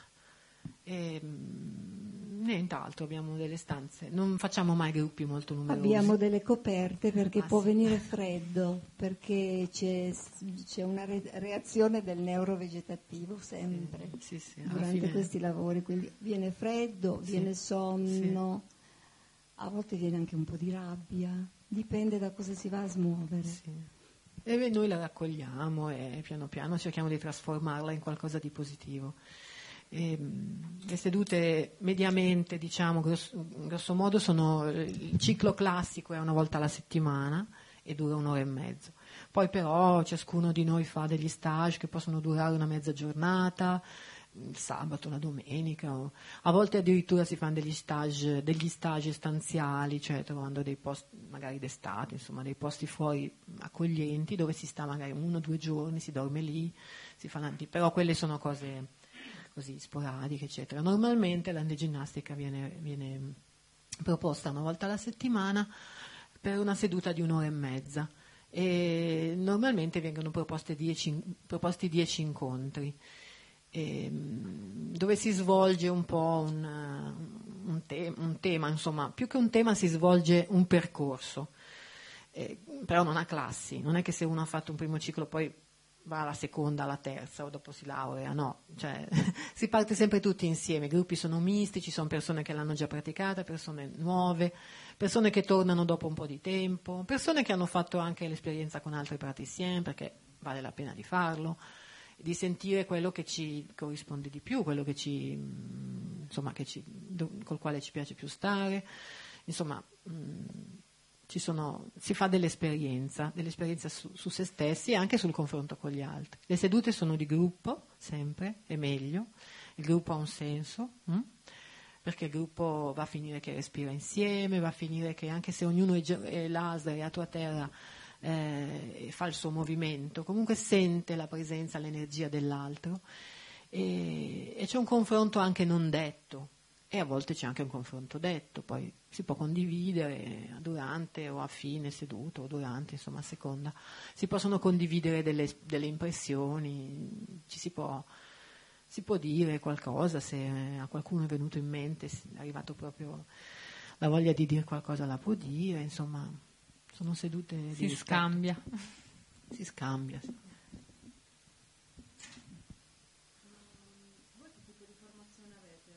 E, nient'altro, abbiamo delle stanze, non facciamo mai gruppi molto numerosi. Abbiamo delle coperte perché ah, può sì. venire freddo, perché c'è, c'è una re- reazione del neurovegetativo sempre sì, sì, sì, durante fine... questi lavori, quindi viene freddo, sì, viene sonno, sì. A volte viene anche un po' di rabbia, dipende da cosa si va a smuovere. Sì. E noi la raccogliamo e piano piano cerchiamo di trasformarla in qualcosa di positivo. E, le sedute mediamente, diciamo, grosso, grosso modo, sono il ciclo classico è una volta alla settimana e dura un'ora e mezzo. Poi però ciascuno di noi fa degli stage che possono durare una mezza giornata, il sabato, la domenica, o a volte addirittura si fanno degli stage, degli stage stanziali, cioè trovando dei posti magari d'estate, insomma dei posti fuori accoglienti dove si sta magari uno o due giorni, si dorme lì, si fanno, però quelle sono cose così sporadiche, eccetera. Normalmente l'andeginnastica viene, viene proposta una volta alla settimana per una seduta di un'ora e mezza e normalmente vengono proposte dieci, proposti dieci incontri. E, dove si svolge un po' un, un, te- un tema, insomma, più che un tema si svolge un percorso, eh, però non ha classi, non è che se uno ha fatto un primo ciclo poi va alla seconda, alla terza o dopo si laurea, no, cioè, si parte sempre tutti insieme, i gruppi sono misti, ci sono persone che l'hanno già praticata, persone nuove, persone che tornano dopo un po' di tempo, persone che hanno fatto anche l'esperienza con altri praticien perché vale la pena di farlo, di sentire quello che ci corrisponde di più, quello che ci, insomma, che ci, col quale ci piace più stare, insomma, mh, ci sono, si fa dell'esperienza, dell'esperienza su, su se stessi e anche sul confronto con gli altri. Le sedute sono di gruppo, sempre, è meglio, il gruppo ha un senso, mh? perché il gruppo va a finire che respira insieme, va a finire che anche se ognuno è, è l'A S L, è a tua terra, Eh, fa il suo movimento, comunque sente la presenza, l'energia dell'altro e, e c'è un confronto anche non detto e a volte c'è anche un confronto detto, poi si può condividere durante o a fine seduto o durante, insomma a seconda, si possono condividere delle, delle impressioni, ci si può, si può dire qualcosa, se a qualcuno è venuto in mente, è arrivato proprio la voglia di dire qualcosa, la può dire, insomma. Sono sedute di si rispetto. scambia si scambia sì. Voi che tipo di formazione avete?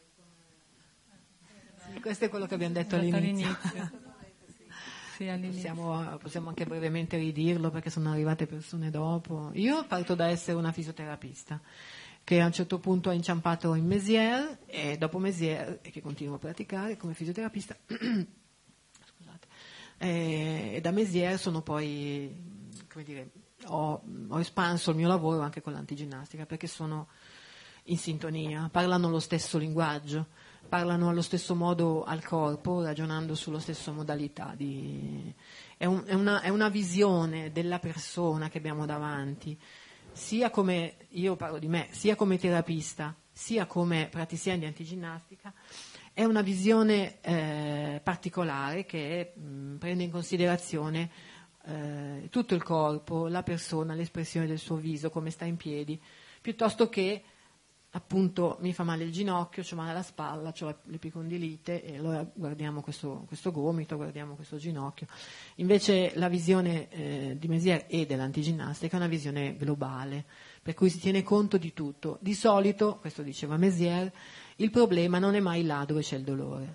Come... Sì, questo è quello che abbiamo detto all'inizio, all'inizio. Sì, all'inizio. Possiamo, possiamo anche brevemente ridirlo perché sono arrivate persone dopo. Io parto da essere una fisioterapista, che a un certo punto ha inciampato in Mézières e dopo Mézières, e che continuo a praticare come fisioterapista, scusate, e, e da Mézières sono poi, come dire, ho, ho espanso il mio lavoro anche con l'antiginnastica, perché sono in sintonia, parlano lo stesso linguaggio, parlano allo stesso modo al corpo, ragionando sulla stessa modalità. Di, è, un, è, una, è una visione della persona che abbiamo davanti, sia come, io parlo di me, sia come terapista, sia come praticienne di antiginnastica, è una visione eh, particolare che mh, prende in considerazione eh, tutto il corpo, la persona, l'espressione del suo viso, come sta in piedi, piuttosto che appunto mi fa male il ginocchio, c'ho male alla spalla, c'ho l'epicondilite e allora guardiamo questo, questo gomito, guardiamo questo ginocchio. Invece la visione eh, di Mézières e dell'antiginnastica è una visione globale, per cui si tiene conto di tutto. Di solito, questo diceva Mézières, il problema non è mai là dove c'è il dolore.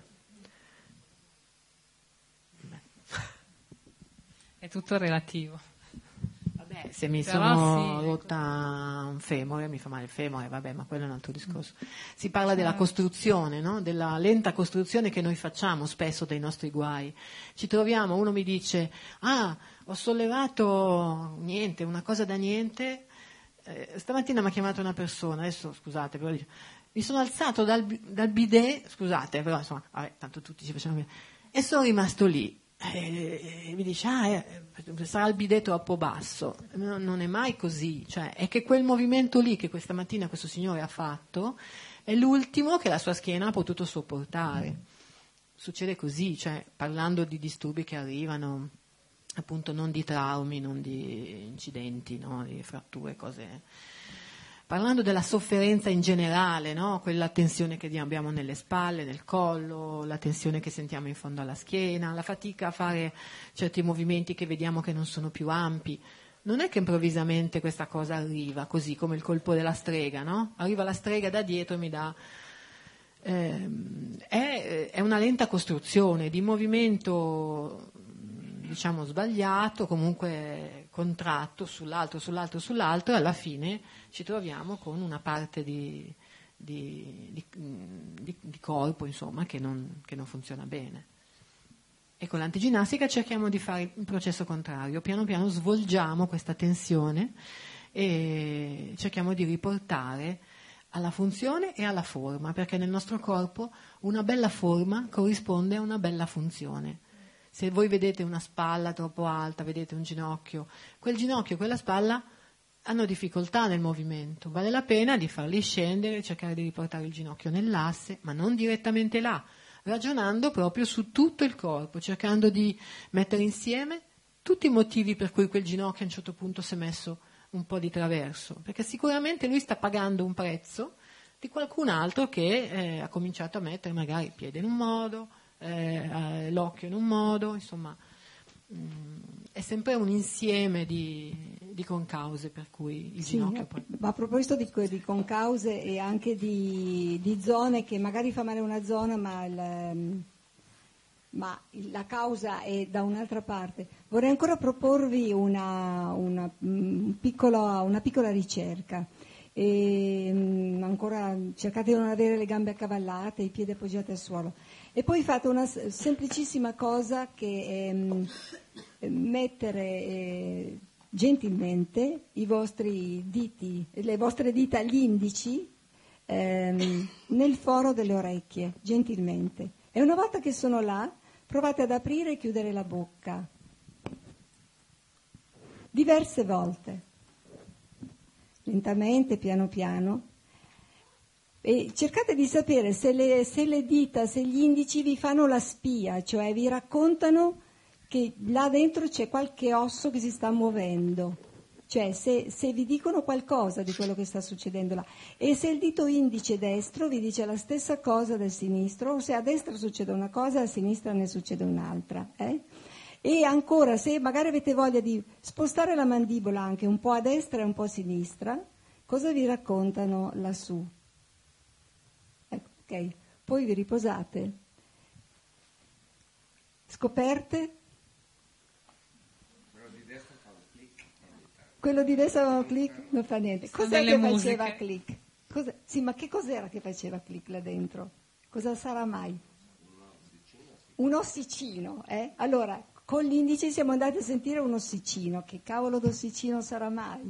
Beh. È tutto relativo. Vabbè, se mi Però sono sì, rotta un femore, mi fa male il femore, vabbè, ma quello è un altro discorso. Si parla della costruzione, no? Della lenta costruzione che noi facciamo spesso dei nostri guai. Ci troviamo, uno mi dice, ah, ho sollevato niente, una cosa da niente, eh, stamattina mi ha chiamato una persona, adesso scusate, però mi sono alzato dal, dal bidet, scusate, però insomma, vabbè, tanto tutti ci facciamo bene, e sono rimasto lì. E mi dice, ah, eh, sarà il bidet troppo basso. No, non è mai così, cioè è che quel movimento lì che questa mattina questo signore ha fatto è l'ultimo che la sua schiena ha potuto sopportare. Succede così, cioè parlando di disturbi che arrivano appunto non di traumi, non di incidenti, no? Di fratture, cose. Parlando della sofferenza in generale, no? Quella tensione che abbiamo nelle spalle, nel collo, la tensione che sentiamo in fondo alla schiena, la fatica a fare certi movimenti che vediamo che non sono più ampi. Non è che improvvisamente questa cosa arriva così come il colpo della strega, no? Arriva la strega da dietro e mi dà... Eh, è, è una lenta costruzione di movimento, diciamo sbagliato, comunque contratto sull'altro, sull'altro, sull'altro, e alla fine ci troviamo con una parte di, di, di, di, di corpo, insomma, che non, che non funziona bene. E con l'antiginnastica cerchiamo di fare il processo contrario, piano piano svolgiamo questa tensione e cerchiamo di riportare alla funzione e alla forma, perché nel nostro corpo una bella forma corrisponde a una bella funzione. Se voi vedete una spalla troppo alta, vedete un ginocchio, quel ginocchio e quella spalla hanno difficoltà nel movimento. Vale la pena di farli scendere, cercare di riportare il ginocchio nell'asse, ma non direttamente là, ragionando proprio su tutto il corpo, cercando di mettere insieme tutti i motivi per cui quel ginocchio a un certo punto si è messo un po' di traverso, perché sicuramente lui sta pagando un prezzo di qualcun altro che eh, ha cominciato a mettere magari il piede in un modo, Eh, l'occhio in un modo, insomma mh, è sempre un insieme di, di concause per cui il sì, ginocchio poi... ma a proposito di, di concause e anche di, di zone che magari fa male una zona ma, il, ma la causa è da un'altra parte, vorrei ancora proporvi una, una, un piccolo, una piccola ricerca. E, mh, ancora cercate di non avere le gambe accavallate, i piedi appoggiati al suolo. E poi fate una semplicissima cosa che è mh, mettere eh, gentilmente i vostri diti, le vostre dita, gli indici, ehm, nel foro delle orecchie, gentilmente. E una volta che sono là, provate ad aprire e chiudere la bocca. Diverse volte. Lentamente, piano piano. E cercate di sapere se le, se le dita, se gli indici vi fanno la spia, cioè vi raccontano che là dentro c'è qualche osso che si sta muovendo, cioè se, se vi dicono qualcosa di quello che sta succedendo là, e se il dito indice destro vi dice la stessa cosa del sinistro, o se a destra succede una cosa, a sinistra ne succede un'altra. Eh? E ancora, se magari avete voglia di spostare la mandibola anche un po' a destra e un po' a sinistra, cosa vi raccontano lassù? Ok, poi vi riposate, scoperte, quello di destra fa un click, non fa niente. Cos'è che faceva click? cosa, sì, ma che cos'era che faceva click là dentro? Cosa sarà mai? Un ossicino, eh? Allora, con l'indice siamo andati a sentire un ossicino. Che cavolo d'ossicino sarà mai?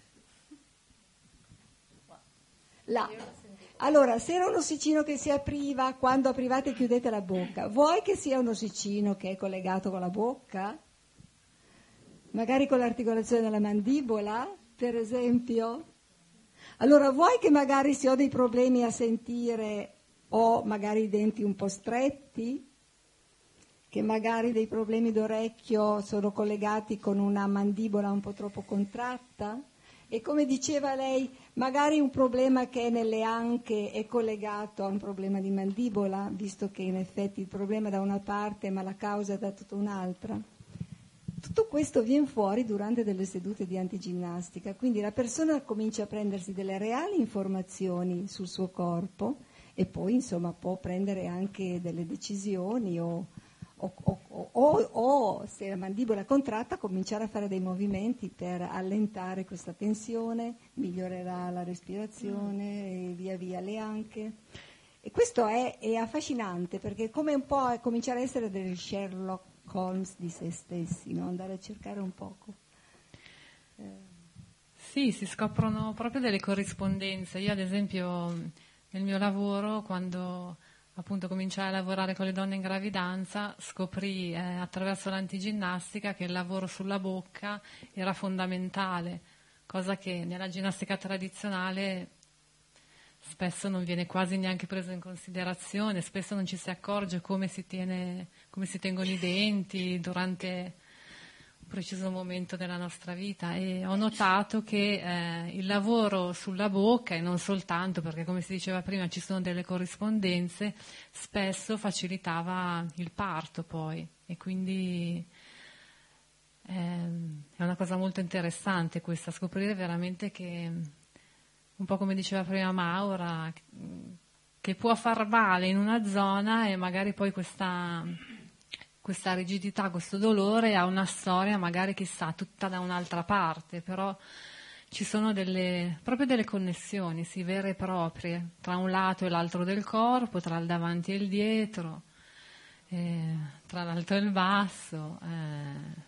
Là. Allora, se era un ossicino che si apriva quando aprivate e chiudete la bocca, vuoi che sia un ossicino che è collegato con la bocca? Magari con l'articolazione della mandibola, per esempio? Allora, vuoi che magari se ho dei problemi a sentire ho magari i denti un po' stretti? Che magari dei problemi d'orecchio sono collegati con una mandibola un po' troppo contratta? E come diceva lei, magari un problema che è nelle anche è collegato a un problema di mandibola, visto che in effetti il problema è da una parte ma la causa è da tutta un'altra. Tutto questo viene fuori durante delle sedute di antiginnastica, quindi la persona comincia a prendersi delle reali informazioni sul suo corpo e poi insomma può prendere anche delle decisioni o, o, o, o, o se la mandibola è contratta cominciare a fare dei movimenti per allentare questa tensione, migliorerà la respirazione e via via le anche. E questo è, è affascinante perché è come un po' è cominciare a essere dei Sherlock Holmes di se stessi, no? Andare a cercare un poco. Eh. Sì, si scoprono proprio delle corrispondenze. Io ad esempio nel mio lavoro, quando appunto cominciai a lavorare con le donne in gravidanza, scoprì eh, attraverso l'antiginnastica che il lavoro sulla bocca era fondamentale, cosa che nella ginnastica tradizionale spesso non viene quasi neanche preso in considerazione, spesso non ci si accorge come si tiene, come si tengono i denti durante un preciso momento della nostra vita, e ho notato che eh, il lavoro sulla bocca, e non soltanto perché come si diceva prima ci sono delle corrispondenze, spesso facilitava il parto poi, e quindi eh, è una cosa molto interessante questa, scoprire veramente che, un po' come diceva prima Maura, che può far male in una zona e magari poi questa, questa rigidità, questo dolore ha una storia magari chissà tutta da un'altra parte, però ci sono delle, proprio delle connessioni, sì, vere e proprie, tra un lato e l'altro del corpo, tra il davanti e il dietro, eh, tra l'alto e il basso. Eh.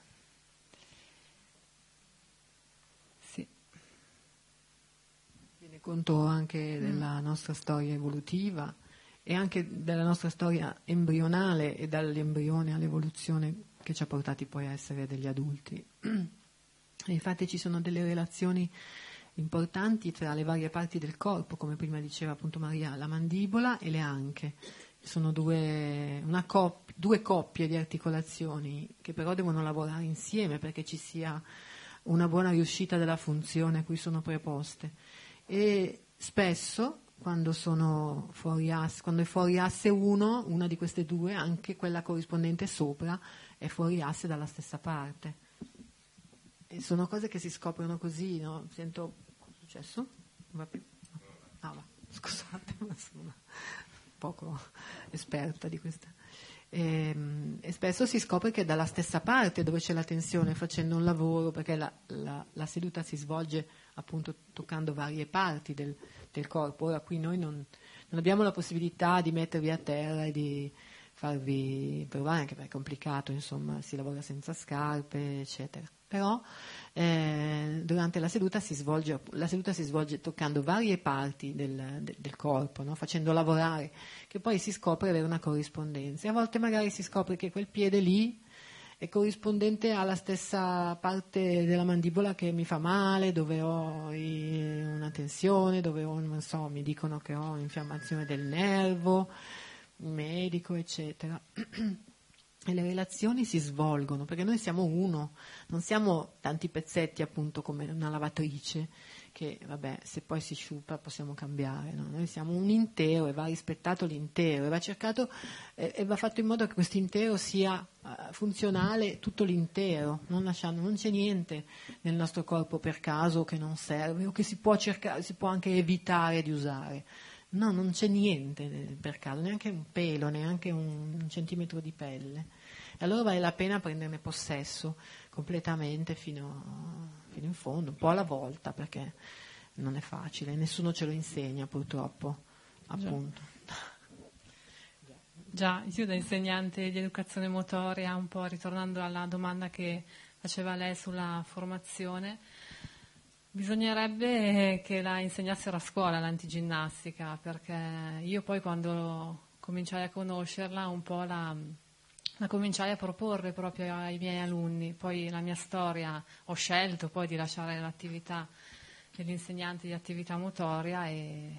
Conto anche della nostra storia evolutiva e anche della nostra storia embrionale e dall'embrione all'evoluzione che ci ha portati poi a essere degli adulti. E infatti ci sono delle relazioni importanti tra le varie parti del corpo, come prima diceva appunto Maria, la mandibola e le anche. Sono due, una copp- due coppie di articolazioni che però devono lavorare insieme perché ci sia una buona riuscita della funzione a cui sono preposte. E spesso quando sono fuori asse, quando è fuori asse uno, una di queste due, anche quella corrispondente sopra, è fuori asse dalla stessa parte. E sono cose che si scoprono così, no? Sento, cosa è successo? Non va più? No. Ah, va. Scusate, ma sono poco esperta di questa. E, e spesso si scopre che è dalla stessa parte dove c'è la tensione, facendo un lavoro, perché la, la, la seduta si svolge appunto toccando varie parti del, del corpo. Ora qui noi non, non abbiamo la possibilità di mettervi a terra e di farvi provare, anche perché è complicato, insomma, si lavora senza scarpe, eccetera. Però eh, durante la seduta si svolge, la seduta si svolge toccando varie parti del, del, del corpo, no? Facendo lavorare, che poi si scopre avere una corrispondenza. E a volte magari si scopre che quel piede lì è corrispondente alla stessa parte della mandibola che mi fa male, dove ho una tensione, dove ho, non so, mi dicono che ho un'infiammazione del nervo, medico, eccetera. E le relazioni si svolgono, perché noi siamo uno, non siamo tanti pezzetti appunto come una lavatrice, che vabbè, se poi si sciupa possiamo cambiare, no? Noi siamo un intero e va rispettato l'intero, e va cercato eh, e va fatto in modo che questo intero sia uh, funzionale tutto l'intero, non lasciando, non c'è niente nel nostro corpo per caso che non serve o che si può cercare, si può anche evitare di usare. No, non c'è niente per caso, neanche un pelo, neanche un, un centimetro di pelle. E allora vale la pena prenderne possesso completamente fino, fino in fondo, un po' alla volta, perché non è facile, nessuno ce lo insegna purtroppo, appunto. Già, io da insegnante di educazione motoria, un po' ritornando alla domanda che faceva lei sulla formazione, bisognerebbe che la insegnassero a scuola l'antiginnastica, perché io poi quando cominciai a conoscerla un po' la, la cominciai a proporre proprio ai miei alunni. Poi la mia storia, ho scelto poi di lasciare l'attività dell'insegnante di attività motoria e...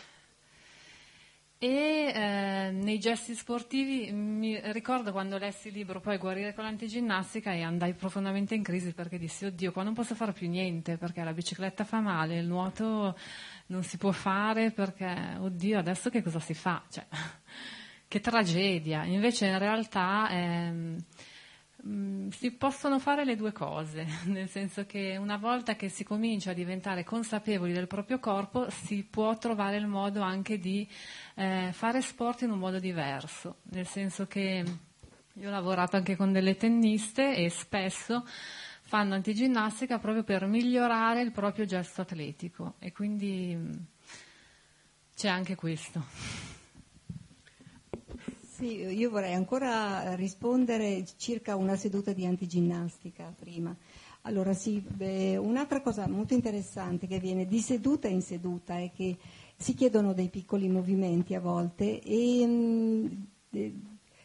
E eh, nei gesti sportivi mi ricordo quando lessi il libro poi Guarire con l'antiginnastica e andai profondamente in crisi perché dissi oddio qua non posso fare più niente perché la bicicletta fa male, il nuoto non si può fare perché oddio adesso che cosa si fa? Cioè, che tragedia. Invece in realtà ehm, mh, si possono fare le due cose, nel senso che una volta che si comincia a diventare consapevoli del proprio corpo si può trovare il modo anche di Eh, fare sport in un modo diverso, nel senso che io ho lavorato anche con delle tenniste e spesso fanno antiginnastica proprio per migliorare il proprio gesto atletico e quindi mh, c'è anche questo. Sì, io vorrei ancora rispondere circa una seduta di antiginnastica prima. Allora sì, beh, un'altra cosa molto interessante che avviene di seduta in seduta è che si chiedono dei piccoli movimenti a volte e mh, eh,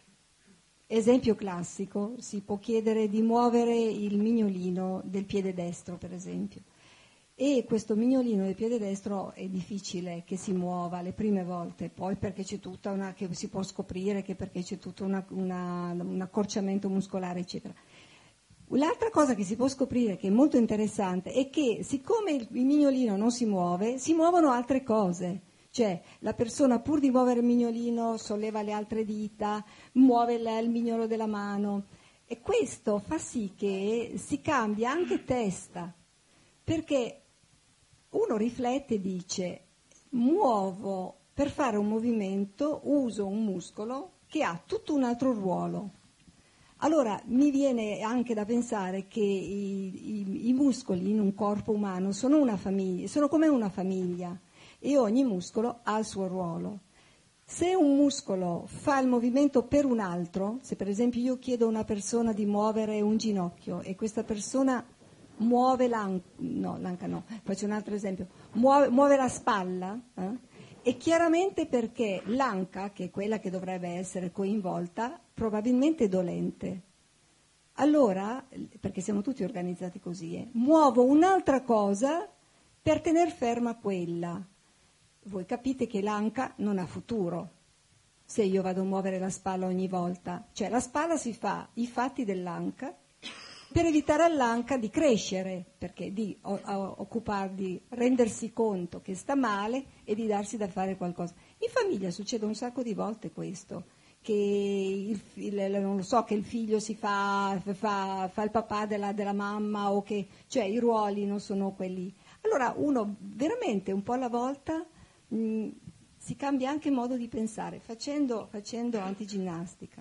esempio classico, si può chiedere di muovere il mignolino del piede destro per esempio e questo mignolino del piede destro è difficile che si muova le prime volte, poi perché c'è tutta una, che si può scoprire che perché c'è tutto una, una, un accorciamento muscolare eccetera. L'altra cosa che si può scoprire che è molto interessante è che siccome il mignolino non si muove, si muovono altre cose. Cioè la persona pur di muovere il mignolino solleva le altre dita, muove il, il mignolo della mano e questo fa sì che si cambia anche testa, perché uno riflette e dice muovo per fare un movimento, uso un muscolo che ha tutto un altro ruolo. Allora mi viene anche da pensare che i, i, i muscoli in un corpo umano sono una famiglia, sono come una famiglia e ogni muscolo ha il suo ruolo. Se un muscolo fa il movimento per un altro, se per esempio io chiedo a una persona di muovere un ginocchio e questa persona muove l'anca, no, l'anca no, faccio un altro esempio, muove, muove la spalla, eh? E chiaramente perché l'anca, che è quella che dovrebbe essere coinvolta, probabilmente è dolente. Allora, perché siamo tutti organizzati così, eh, muovo un'altra cosa per tener ferma quella. Voi capite che l'anca non ha futuro se io vado a muovere la spalla ogni volta. Cioè la spalla si fa i fatti dell'anca per evitare all'anca di crescere, perché di o, o, occupar, di rendersi conto che sta male e di darsi da fare qualcosa. In famiglia succede un sacco di volte questo, che il, il, non lo so, che il figlio si fa, fa, fa il papà della, della mamma, o che, cioè i ruoli non sono quelli. Allora uno veramente un po' alla volta mh, si cambia anche modo di pensare, facendo, facendo antiginnastica.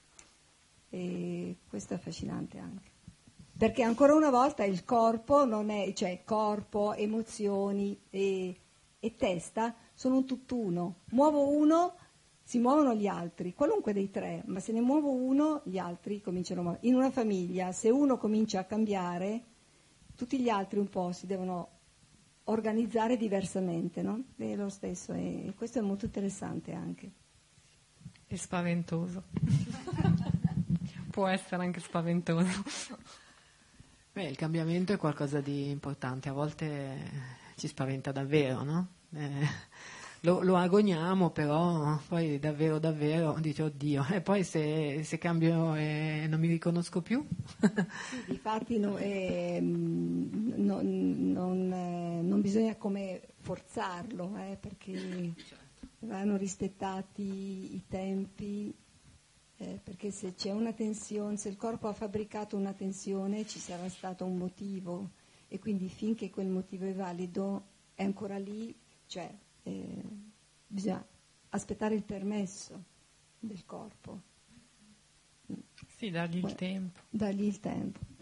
E questo è affascinante anche. Perché ancora una volta il corpo non è, cioè corpo, emozioni e, e testa sono un tutt'uno. Muovo uno, si muovono gli altri, qualunque dei tre, ma se ne muovo uno, gli altri cominciano a muovere. In una famiglia, se uno comincia a cambiare, tutti gli altri un po' si devono organizzare diversamente, no? È lo stesso, e questo è molto interessante anche. È spaventoso. Può essere anche spaventoso. Beh, il cambiamento è qualcosa di importante, a volte ci spaventa davvero, no? Eh, lo, lo agogniamo, però poi davvero davvero dice oddio, e poi se, se cambio e non mi riconosco più? Sì, difatti no, eh, non, non, eh, non bisogna come forzarlo, eh, perché vanno rispettati i tempi. Eh, perché se c'è una tensione, se il corpo ha fabbricato una tensione ci sarà stato un motivo e quindi finché quel motivo è valido è ancora lì, cioè eh, bisogna aspettare il permesso del corpo. Sì, dargli il Poi, tempo. Dargli il tempo.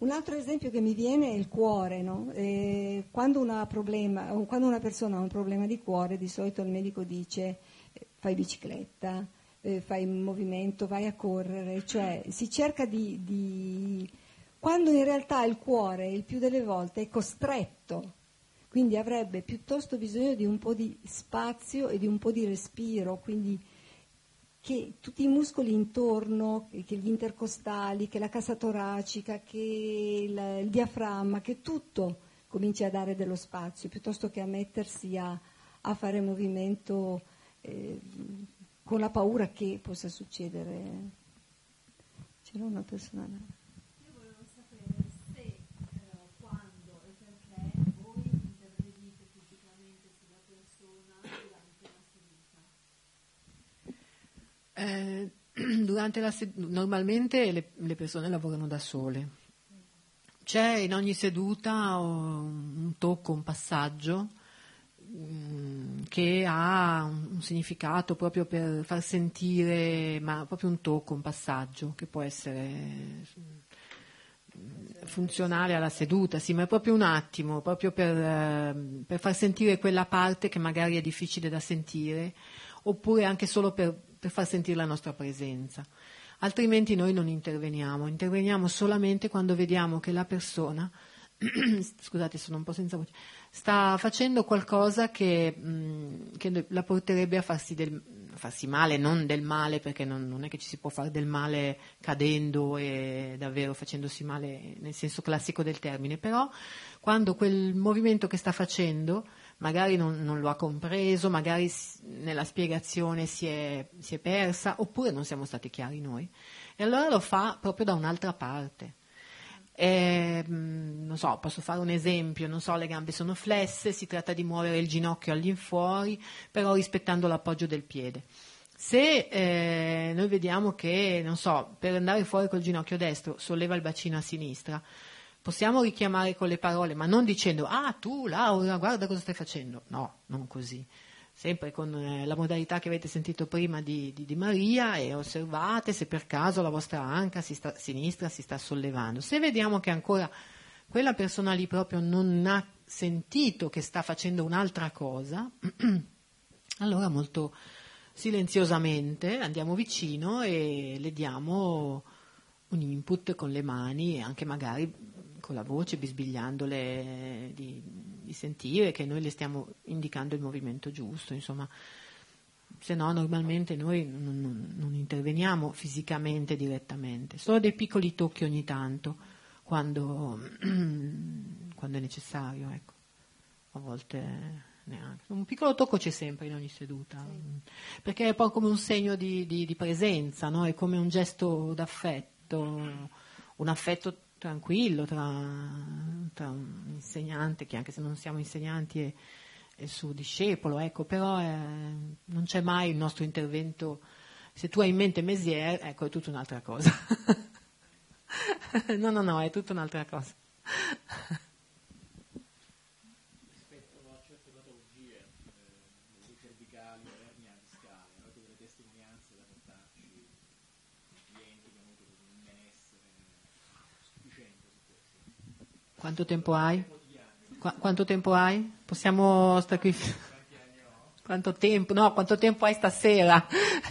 Un altro esempio che mi viene è il cuore, no? Eh, quando, una problema, quando una persona ha un problema di cuore, di solito il medico dice eh, fai bicicletta, eh, fai movimento, vai a correre, cioè si cerca di, di... quando in realtà il cuore il più delle volte è costretto, quindi avrebbe piuttosto bisogno di un po' di spazio e di un po' di respiro, quindi che tutti i muscoli intorno, che gli intercostali, che la cassa toracica, che il, il diaframma, che tutto cominci a dare dello spazio, piuttosto che a mettersi a, a fare movimento eh, con la paura che possa succedere. C'era una persona là. Io volevo sapere se, eh, quando e perché voi intervenite fisicamente sulla persona durante la seduta. Eh, durante la sed- normalmente le, le persone lavorano da sole. C'è in ogni seduta un tocco, un passaggio mh, che ha un, un significato proprio per far sentire, ma proprio un tocco, un passaggio che può essere mh, funzionale alla seduta, sì, ma è proprio un attimo, proprio per, eh, per far sentire quella parte che magari è difficile da sentire, oppure anche solo per per far sentire la nostra presenza. Altrimenti noi non interveniamo, interveniamo solamente quando vediamo che la persona, scusate sono un po' senza voce, sta facendo qualcosa che, mh, che la porterebbe a farsi, del, farsi male, non del male, perché non, non è che ci si può fare del male cadendo e davvero facendosi male nel senso classico del termine, però quando quel movimento che sta facendo magari non, non lo ha compreso, magari nella spiegazione si è, si è persa, oppure non siamo stati chiari noi. E allora lo fa proprio da un'altra parte. E, non so, posso fare un esempio, non so, le gambe sono flesse, si tratta di muovere il ginocchio all'infuori, però rispettando l'appoggio del piede. Se eh, noi vediamo che, non so, per andare fuori col ginocchio destro solleva il bacino a sinistra, possiamo richiamare con le parole, ma non dicendo, ah tu Laura, guarda cosa stai facendo. No, non così. Sempre con eh, la modalità che avete sentito prima di, di, di Maria, e osservate se per caso la vostra anca si sta, sinistra si sta sollevando. Se vediamo che ancora quella persona lì proprio non ha sentito che sta facendo un'altra cosa, allora molto silenziosamente andiamo vicino e le diamo un input con le mani e anche magari con la voce, bisbigliandole di, di sentire che noi le stiamo indicando il movimento giusto, insomma, se no normalmente noi non, non, non interveniamo fisicamente direttamente, solo dei piccoli tocchi ogni tanto quando, quando è necessario, ecco. A volte neanche. Un piccolo tocco c'è sempre in ogni seduta, sì. Perché è poi come un segno di, di, di presenza, no? È come un gesto d'affetto, un affetto tranquillo tra, tra un insegnante, che anche se non siamo insegnanti è, è il suo discepolo, ecco, però è, non c'è mai il nostro intervento. Se tu hai in mente Mézières, ecco, è tutta un'altra cosa. no, no, no, è tutta un'altra cosa. Rispetto a certe patologie, eh, cervicali, ernia discale, avete delle testimonianze da portarci, clienti che hanno avuto un benessere sufficiente su questo? Quanto tempo hai? Qu- quanto tempo hai? Possiamo stare qui? Quanto tempo? No, quanto tempo hai stasera?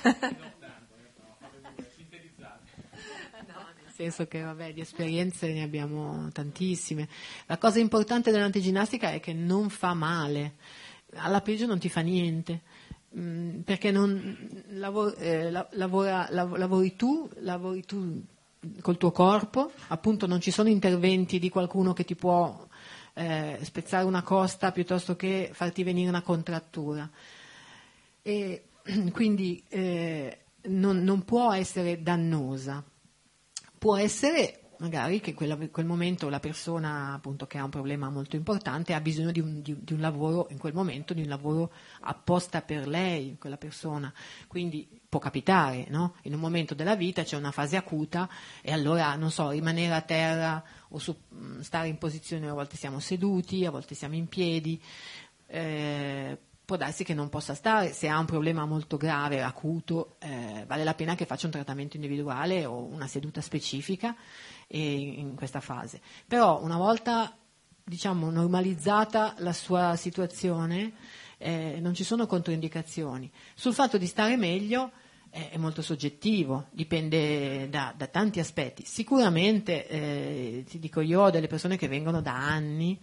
Nel senso che, vabbè, di esperienze ne abbiamo tantissime. La cosa importante dell'antiginnastica è che non fa male, alla peggio non ti fa niente, mh, perché non lavori, eh, lavora, lav- lavori tu, lavori tu col tuo corpo, appunto non ci sono interventi di qualcuno che ti può eh, spezzare una costa piuttosto che farti venire una contrattura, e quindi eh, non, non può essere dannosa. Può essere magari che quella, quel momento la persona appunto che ha un problema molto importante ha bisogno di un, di, di un lavoro, in quel momento di un lavoro apposta per lei, quella persona, quindi può capitare, no? In un momento della vita c'è una fase acuta e allora, non so, rimanere a terra o su, stare in posizione, a volte siamo seduti, a volte siamo in piedi, eh, può darsi che non possa stare, se ha un problema molto grave, acuto, eh, vale la pena che faccia un trattamento individuale o una seduta specifica in questa fase. Però una volta, diciamo, normalizzata la sua situazione, eh, non ci sono controindicazioni. Sul fatto di stare meglio eh, è molto soggettivo, dipende da, da tanti aspetti. Sicuramente, eh, ti dico io, ho delle persone che vengono da anni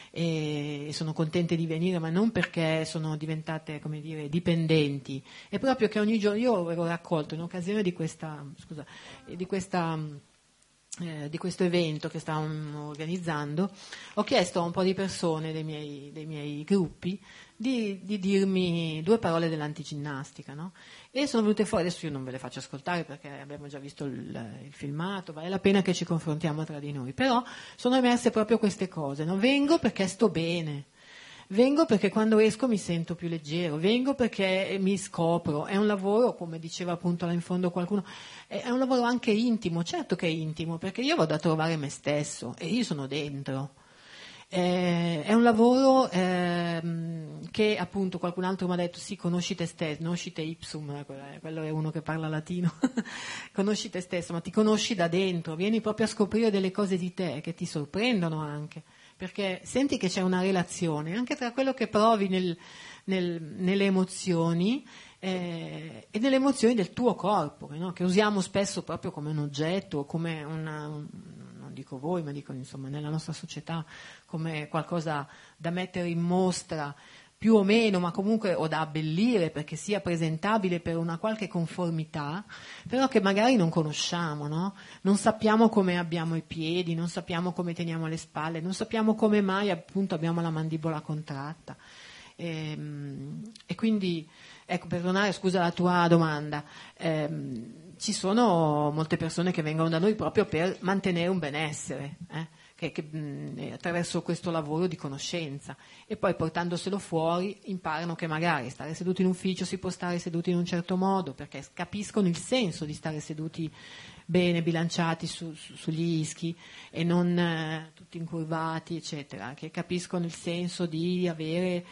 e sono contente di venire, ma non perché sono diventate, come dire, dipendenti, è proprio che ogni giorno, io ero raccolto in occasione di questa, scusa, di questa eh, di questo evento che stavamo organizzando, ho chiesto a un po' di persone dei miei, dei miei gruppi di, di dirmi due parole dell'antiginnastica, no? E sono venute fuori, adesso io non ve le faccio ascoltare perché abbiamo già visto il, il filmato, vale la pena che ci confrontiamo tra di noi, però sono emerse proprio queste cose, no? Vengo perché sto bene, vengo perché quando esco mi sento più leggero, vengo perché mi scopro, è un lavoro, come diceva appunto là in fondo qualcuno, è un lavoro anche intimo, certo che è intimo, perché io vado a trovare me stesso e io sono dentro. Eh, è un lavoro ehm, che appunto qualcun altro mi ha detto, sì, conosci te stesso, conosci te ipsum, quello è uno che parla latino, conosci te stesso, ma ti conosci da dentro, vieni proprio a scoprire delle cose di te che ti sorprendono anche, perché senti che c'è una relazione anche tra quello che provi nel, nel, nelle emozioni eh, e nelle emozioni del tuo corpo, no? Che usiamo spesso proprio come un oggetto, come una, un, non dico voi, ma dico insomma nella nostra società, come qualcosa da mettere in mostra più o meno, ma comunque o da abbellire perché sia presentabile per una qualche conformità, però che magari non conosciamo, no? Non sappiamo come abbiamo i piedi, non sappiamo come teniamo le spalle, non sappiamo come mai appunto abbiamo la mandibola contratta. E, e quindi, ecco, per tornare, scusa la tua domanda, ehm, ci sono molte persone che vengono da noi proprio per mantenere un benessere, eh? Che, che, mh, attraverso questo lavoro di conoscenza, e poi portandoselo fuori imparano che magari stare seduti in ufficio si può stare seduti in un certo modo, perché capiscono il senso di stare seduti bene, bilanciati su, su, sugli ischi e non eh, tutti incurvati, eccetera, che capiscono il senso di avere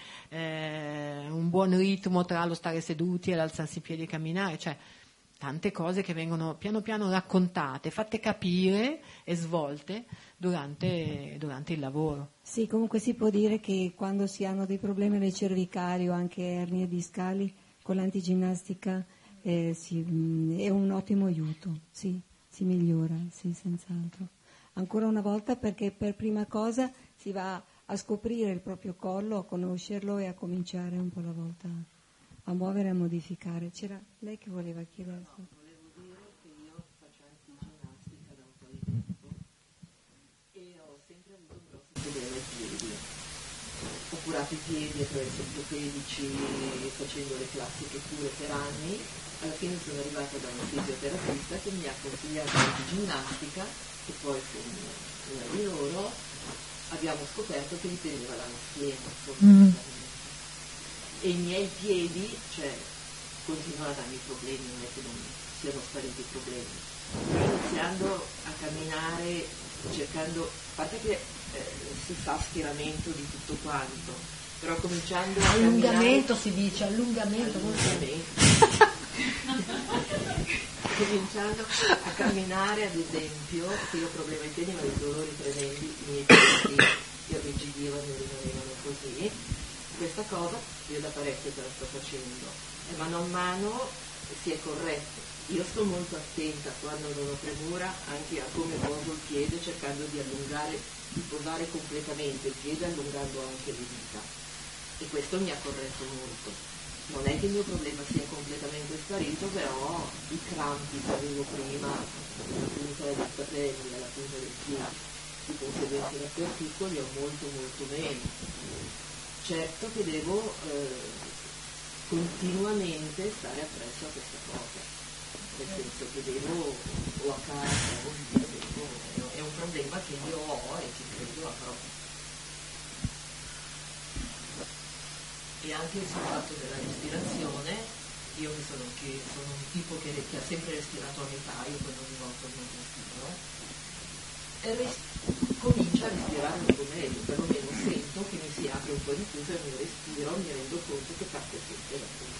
eh, un buon ritmo tra lo stare seduti e l'alzarsi in piedi e camminare, cioè tante cose che vengono piano piano raccontate, fatte capire e svolte durante, durante il lavoro. Sì, comunque si può dire che quando si hanno dei problemi alle cervicali o anche ernie discali, con l'antiginnastica eh, si, mh, è un ottimo aiuto, sì, si migliora, sì, senz'altro. Ancora una volta, perché per prima cosa si va a scoprire il proprio collo, a conoscerlo e a cominciare un po' alla volta a muovere e a modificare. C'era lei che voleva chiedere? No, volevo dire che io faccio antiginnastica da un po' di tempo e ho sempre avuto un grosso problema ai piedi. Ho curato i piedi attraverso ortopedici, facendo le classiche cure per anni. Alla fine sono arrivata da un fisioterapista che mi ha consigliato l'antiginnastica e poi con una di loro abbiamo scoperto che dipendeva dalla schiena fondamentalmente. Mm. E i miei piedi, cioè, continuano a darmi problemi, non è che non siano spariti i problemi. Però iniziando a camminare, cercando, a parte che eh, si fa stiramento di tutto quanto, però cominciando a allungamento camminare, si dice, allungamento, allungamento. Cominciando a camminare, ad esempio, che io ho problemi ai piedi, ma dei dolori tremendi, i miei piedi io rigidivano e rimanevano così. Questa cosa io da parecchio te la sto facendo e mano a mano si è corretto. Io sto molto attenta quando non ho premura anche a come muovo il piede, cercando di allungare, di posare completamente il piede, allungando anche le dita, e questo mi ha corretto molto. Non è che il mio problema sia completamente sparito, però i crampi che avevo prima alla punta dei capelli, alla punta del piede, di conseguenza dappertutto, li ho molto molto meno. Certo che devo eh, continuamente stare appresso a questa cosa, nel senso che devo, o a casa, o via, devo, è un problema che io ho e che credo avrò. E anche sul fatto della respirazione, io che sono, che sono un tipo che, che ha sempre respirato a metà, io poi ogni volta non respiro, e res- comincio comincia a respirare molto meglio, perlomeno sento che mi si apre un po' di più per il mio respiro, mi rendo conto che parte sempre da qui.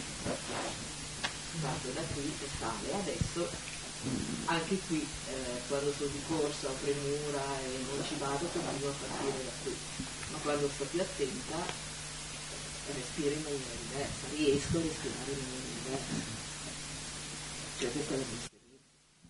Parto da qui e sale. Adesso anche qui eh, quando sono di corsa o premura e non ci vado continuo a partire da qui, ma quando sto più attenta respiro in maniera diversa, riesco a respirare in maniera diversa. Cioè questa è la mia esperienza.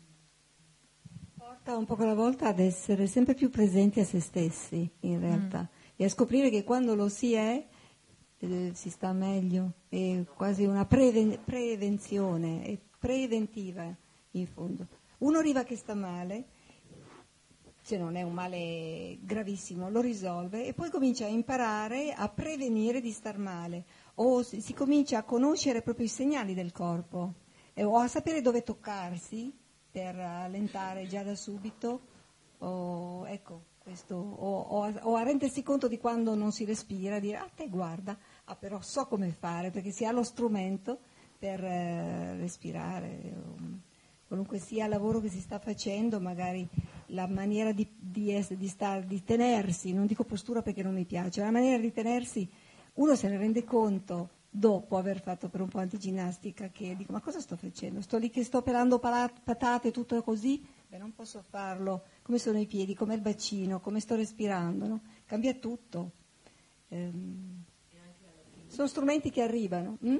Porta un poco alla volta ad essere sempre più presenti a se stessi in realtà mm. e a scoprire che quando lo si è eh, si sta meglio, è quasi una preven- prevenzione, è preventiva in fondo. Uno arriva che sta male, se non è un male gravissimo, lo risolve e poi comincia a imparare a prevenire di star male o si, si comincia a conoscere proprio i segnali del corpo eh, o a sapere dove toccarsi per allentare già da subito o, ecco, questo, o, o, a, o a rendersi conto di quando non si respira, dire a te guarda, ah, però so come fare perché si ha lo strumento per eh, respirare. Um, qualunque sia il lavoro che si sta facendo, magari la maniera di, di, essere, di, star, di tenersi, non dico postura perché non mi piace, la maniera di tenersi, uno se ne rende conto dopo aver fatto per un po' antiginnastica che dico ma cosa sto facendo? Sto lì che sto pelando patate tutto così? Beh, non posso farlo, come sono i piedi, com'è il bacino, come sto respirando, no? Cambia tutto. Ehm, sono strumenti che arrivano. Hm?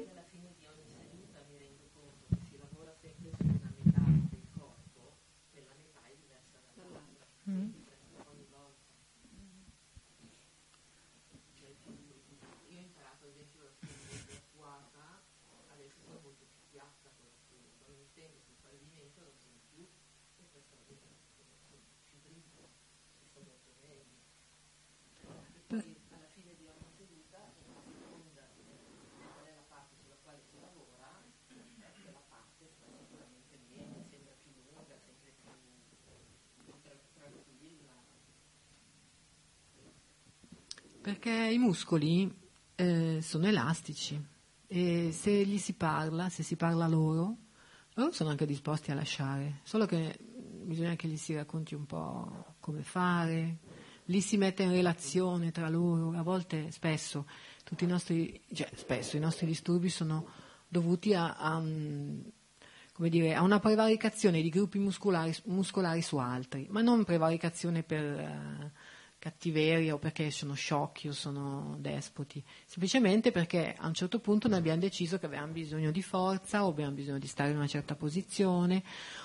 Mm. Io ho imparato ad esempio la spinta attuata, adesso sono molto più piatta con la spinta, quando mi stendo sul pavimento non sono più e questa cosa sono più dritta, sto molto meglio. E poi alla fine di ogni seduta, una seconda, qual è la parte sulla quale si lavora, quella parte sta sicuramente meglio, sembra più lunga, sempre più tranquilla. Perché i muscoli eh, sono elastici e se gli si parla, se si parla loro, loro sono anche disposti a lasciare, solo che bisogna che gli si racconti un po' come fare, li si mette in relazione tra loro, a volte, spesso, tutti i nostri, cioè spesso i nostri disturbi sono dovuti a, a, come dire, a una prevaricazione di gruppi muscolari, muscolari su altri, ma non prevaricazione per... Eh, cattiveria o perché sono sciocchi o sono despoti, semplicemente perché a un certo punto noi abbiamo deciso che avevamo bisogno di forza o abbiamo bisogno di stare in una certa posizione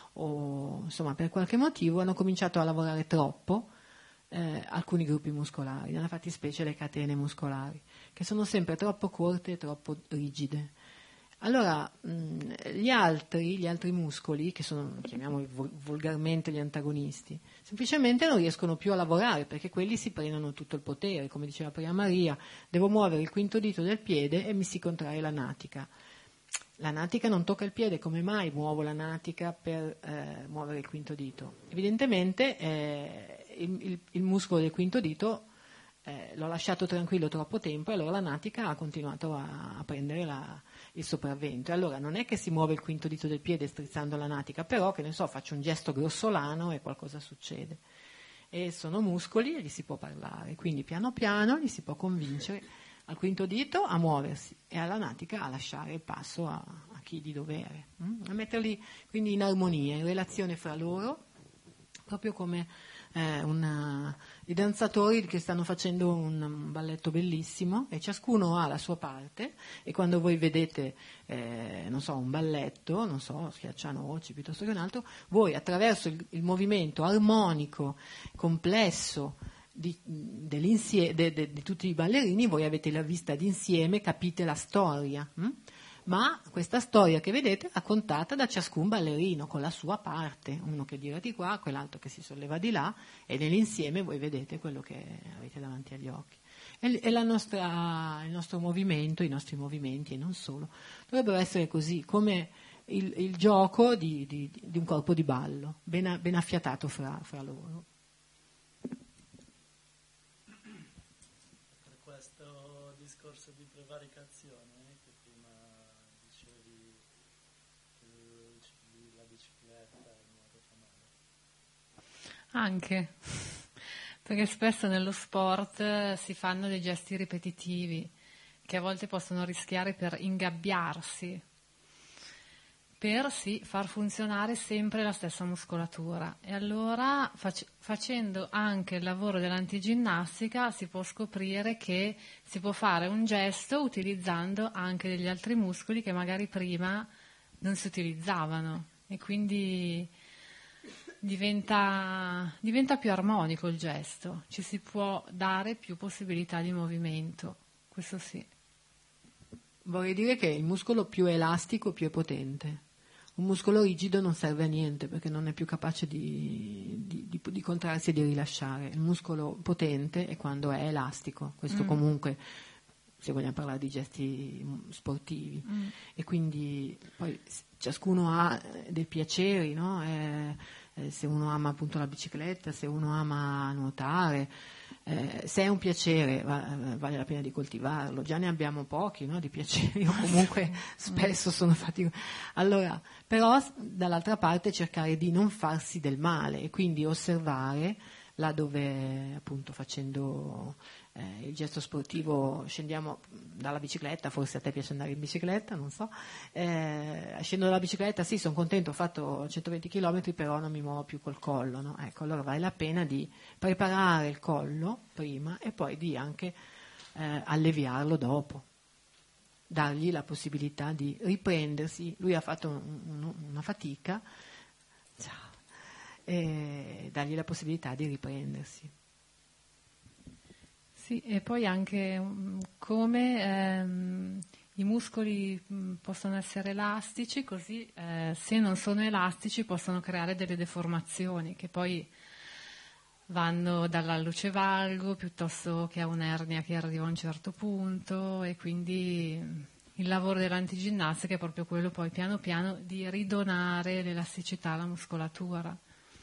o insomma per qualche motivo hanno cominciato a lavorare troppo eh, alcuni gruppi muscolari, nella fattispecie le catene muscolari, che sono sempre troppo corte e troppo rigide. Allora, mh, gli altri, gli altri muscoli, che sono, chiamiamoli volgarmente gli antagonisti, semplicemente non riescono più a lavorare perché quelli si prendono tutto il potere, come diceva prima Maria, devo muovere il quinto dito del piede e mi si contrae la natica. La natica non tocca il piede, come mai muovo la natica per eh, muovere il quinto dito? Evidentemente eh, il, il, il muscolo del quinto dito eh, l'ho lasciato tranquillo troppo tempo e allora la natica ha continuato a, a prendere la... il sopravvento. E allora non è che si muove il quinto dito del piede strizzando la natica, però che ne so, faccio un gesto grossolano e qualcosa succede. E sono muscoli e gli si può parlare, quindi piano piano gli si può convincere al quinto dito a muoversi e alla natica a lasciare il passo a, a chi di dovere, hm? A metterli quindi in armonia, in relazione fra loro, proprio come eh, una, i danzatori che stanno facendo un, un balletto bellissimo e ciascuno ha la sua parte e quando voi vedete eh, non so, un balletto, non so, Schiaccianoci piuttosto che un altro, voi attraverso il, il movimento armonico, complesso di, de, de, di tutti i ballerini, voi avete la vista d'insieme, capite la storia, hm? Ma questa storia che vedete è raccontata da ciascun ballerino con la sua parte, uno che gira di qua, quell'altro che si solleva di là e nell'insieme voi vedete quello che avete davanti agli occhi. E, e la nostra, il nostro movimento, i nostri movimenti e non solo, dovrebbero essere così, come il, il gioco di, di, di un corpo di ballo, ben, ben affiatato fra, fra loro. Per questo discorso di prevaricazione, la bicicletta, il nuoto fa male. Anche, Perché spesso nello sport si fanno dei gesti ripetitivi che a volte possono rischiare per ingabbiarsi, per sì, far funzionare sempre la stessa muscolatura. E allora fac- facendo anche il lavoro dell'antiginnastica si può scoprire che si può fare un gesto utilizzando anche degli altri muscoli che magari prima non si utilizzavano, e quindi diventa, diventa più armonico il gesto, ci si può dare più possibilità di movimento, questo sì. Vorrei dire che il muscolo più elastico più è potente. Un muscolo rigido non serve a niente perché non è più capace di, di, di, di contrarsi e di rilasciare. Il muscolo potente è quando è elastico, questo mm. comunque, se vogliamo parlare di gesti sportivi. Mm. E quindi poi ciascuno ha dei piaceri, no? Eh, eh, se uno ama appunto la bicicletta, se uno ama nuotare, eh, se è un piacere va, vale la pena di coltivarlo. Già ne abbiamo pochi, no? Di piaceri, o comunque spesso sono fatti. Allora, però dall'altra parte cercare di non farsi del male e quindi osservare là dove appunto facendo eh, il gesto sportivo scendiamo dalla bicicletta, forse a te piace andare in bicicletta, non so, eh, scendo dalla bicicletta, sì, sono contento, ho fatto centoventi chilometri, però non mi muovo più col collo, no? Ecco, allora vale la pena di preparare il collo prima e poi di anche eh, alleviarlo dopo, dargli la possibilità di riprendersi. Lui ha fatto un, un, una fatica, ciao, e dargli la possibilità di riprendersi. Sì, e poi anche um, come ehm, i muscoli mh, possono essere elastici, così eh, se non sono elastici possono creare delle deformazioni che poi vanno dall'alluce valgo piuttosto che a un'ernia che arriva a un certo punto, e quindi il lavoro dell'antiginnastica è proprio quello poi piano piano di ridonare l'elasticità alla muscolatura.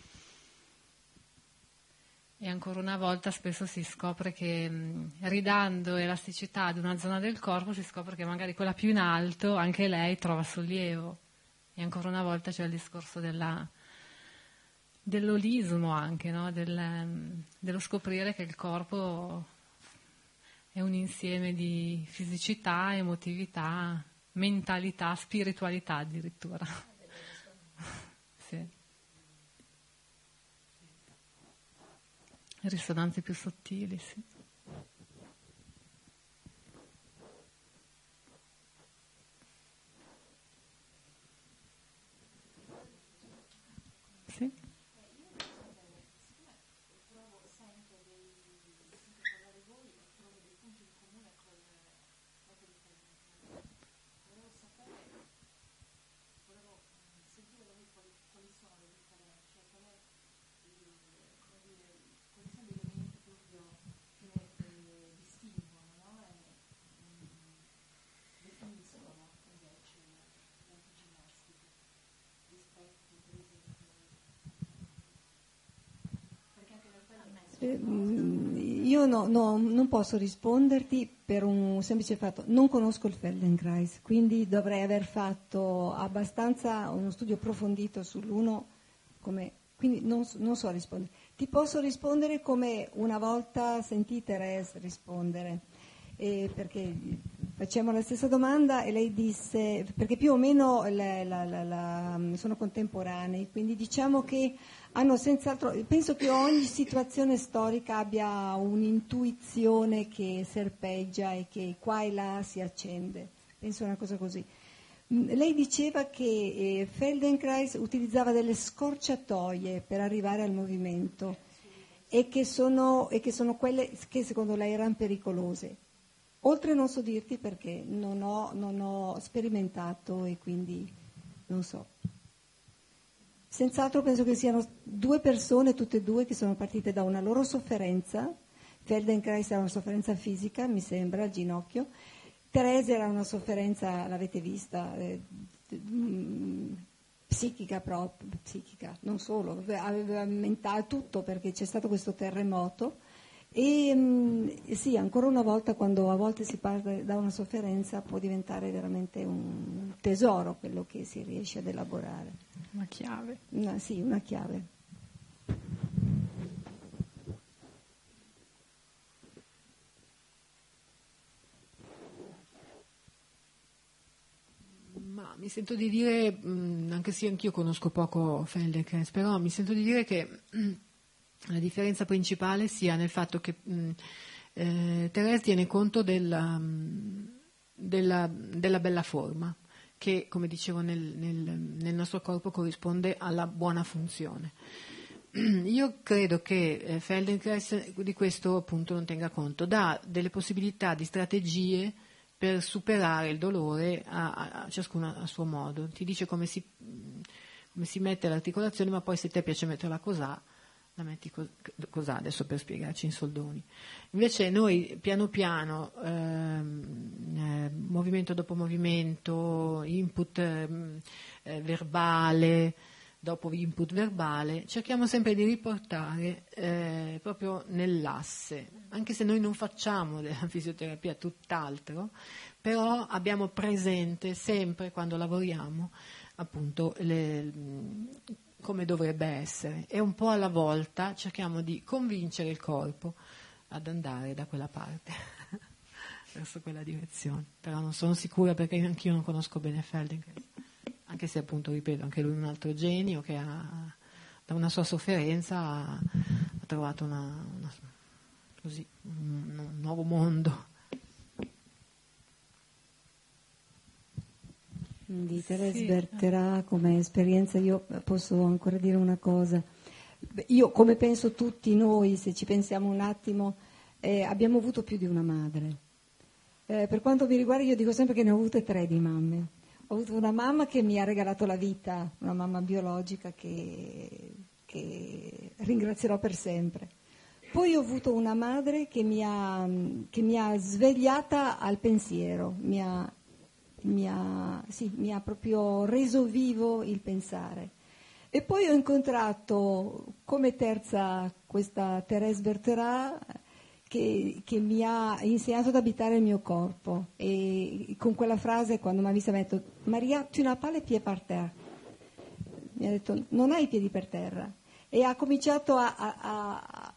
E ancora una volta spesso si scopre che mh, ridando elasticità ad una zona del corpo si scopre che magari quella più in alto anche lei trova sollievo, e ancora una volta c'è il discorso della, dell'olismo anche, no? Del, um, dello scoprire che il corpo è un insieme di fisicità, emotività, mentalità, spiritualità addirittura. Sì. Risonanze più sottili, sì. Sì. Io no, no, non posso risponderti per un semplice fatto, non conosco il Feldenkrais, quindi dovrei aver fatto abbastanza uno studio approfondito sull'uno, come, quindi non, non so rispondere. Ti posso rispondere come una volta sentì Thérèse rispondere, eh, perché facciamo la stessa domanda e lei disse, perché più o meno la, la, la, la, sono contemporanei, quindi diciamo che hanno senz'altro, penso che ogni situazione storica abbia un'intuizione che serpeggia e che qua e là si accende, penso una cosa così. Lei diceva che eh, Feldenkrais utilizzava delle scorciatoie per arrivare al movimento e che sono, e che sono quelle che secondo lei erano pericolose. Oltre non so dirti perché non ho, non ho sperimentato e quindi non so. Senz'altro penso che siano due persone, tutte e due, che sono partite da una loro sofferenza. Feldenkrais era una sofferenza fisica, mi sembra, al ginocchio. Thérèse era una sofferenza, l'avete vista, eh, psichica proprio, psichica, non solo, aveva mentale tutto perché c'è stato questo terremoto. E mh, sì, ancora una volta, quando a volte si parte da una sofferenza, può diventare veramente un tesoro quello che si riesce ad elaborare. Una chiave. Una, sì, una chiave. mi sento di dire, mh, anche se anch'io conosco poco Feldenkrais, però mi sento di dire che mh, la differenza principale sia nel fatto che mh, eh, Thérèse tiene conto della, mh, della, della bella forma, che, come dicevo, nel, nel, nel nostro corpo corrisponde alla buona funzione. Io credo che eh, Feldenkrais di questo appunto non tenga conto, dà delle possibilità di strategie per superare il dolore a, a, a ciascuno a suo modo. Ti dice come si, come si mette l'articolazione, ma poi se te piace metterla cosà, la metti co- cosà, adesso per spiegarci in soldoni. Invece noi piano piano, ehm, eh, movimento dopo movimento, input ehm, eh, verbale, dopo input verbale, cerchiamo sempre di riportare eh, proprio nell'asse, anche se noi non facciamo della fisioterapia tutt'altro, però abbiamo presente sempre quando lavoriamo appunto le, come dovrebbe essere, e un po' alla volta cerchiamo di convincere il corpo ad andare da quella parte, verso quella direzione, però non sono sicura perché anch'io non conosco bene Feldenkrais. Anche se appunto, ripeto, anche lui è un altro genio che ha, da una sua sofferenza ha, ha trovato una, una, così, un, un nuovo mondo. Di Thérèse Sì. Bertherat come esperienza io posso ancora dire una cosa. Io, come penso tutti noi, se ci pensiamo un attimo, eh, abbiamo avuto più di una madre. Eh, per quanto mi riguarda, io dico sempre che ne ho avute tre di mamme. Ho avuto una mamma che mi ha regalato la vita, una mamma biologica che, che ringrazierò per sempre. Poi ho avuto una madre che mi ha, che mi ha svegliata al pensiero, mi ha, mi ha, sì, mi ha proprio reso vivo il pensare. E poi ho incontrato come terza questa Thérèse Bertherat, Che, che mi ha insegnato ad abitare il mio corpo, e con quella frase, quando mi ha vista, mi ha detto: Maria, tu n'as pas les pieds par terre. Mi ha detto: non hai i piedi per terra. E ha cominciato a, a, a,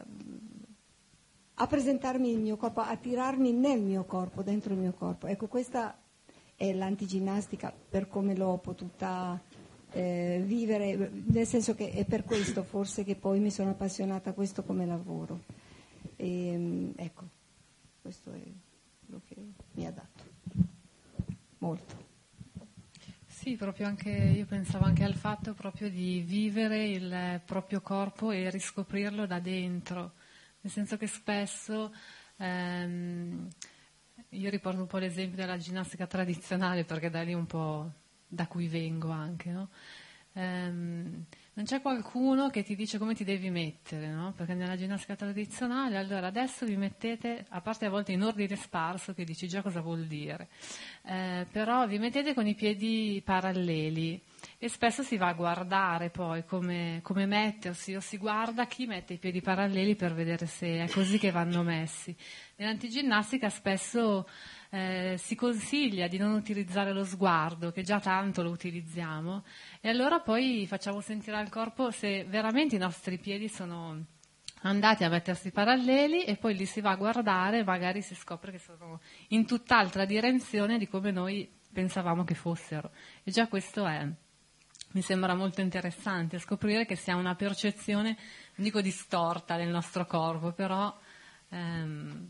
a presentarmi il mio corpo, a tirarmi nel mio corpo, dentro il mio corpo. Ecco, questa è l'antiginnastica per come l'ho potuta eh, vivere, nel senso che è per questo forse che poi mi sono appassionata a questo come lavoro. E, ecco, questo è quello che mi ha dato molto. Sì, proprio anche io pensavo anche al fatto proprio di vivere il proprio corpo e riscoprirlo da dentro, nel senso che spesso ehm, io riporto un po' l'esempio della ginnastica tradizionale, perché da lì un po' da cui vengo anche, no? Ehm, non c'è qualcuno che ti dice come ti devi mettere, no? Perché nella ginnastica tradizionale, allora adesso vi mettete, a parte a volte in ordine sparso, che dici già cosa vuol dire, eh, però vi mettete con i piedi paralleli, e spesso si va a guardare poi come, come mettersi, o si guarda chi mette i piedi paralleli per vedere se è così che vanno messi. Nell'antiginnastica spesso eh, si consiglia di non utilizzare lo sguardo, che già tanto lo utilizziamo, e allora poi facciamo sentire al corpo se veramente i nostri piedi sono andati a mettersi paralleli, e poi li si va a guardare e magari si scopre che sono in tutt'altra direzione di come noi pensavamo che fossero. E già questo è, mi sembra molto interessante, scoprire che si ha una percezione, non dico distorta del nostro corpo, però ehm,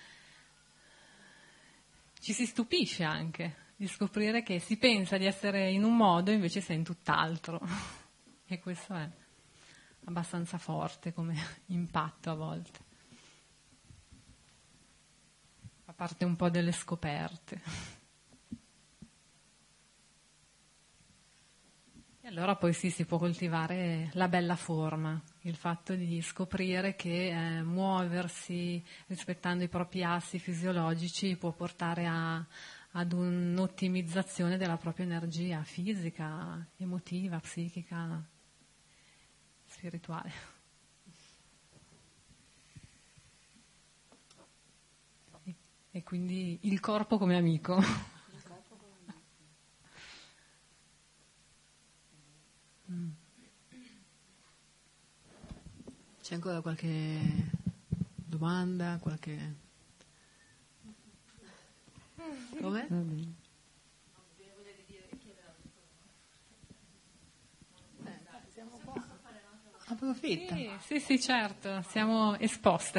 ci si stupisce anche di scoprire che si pensa di essere in un modo, invece si è in tutt'altro. E questo è abbastanza forte come impatto a volte. A parte un po' delle scoperte. E allora poi sì, si può coltivare la bella forma, il fatto di scoprire che eh, muoversi rispettando i propri assi fisiologici può portare a, ad un'ottimizzazione della propria energia fisica, emotiva, psichica, spirituale. E, e quindi il corpo come amico. C'è ancora qualche domanda? Qualche... Come? Va bene. Volevo dire, chiedere Siamo qua. Approfitta. Sì, sì, sì, certo, siamo esposte.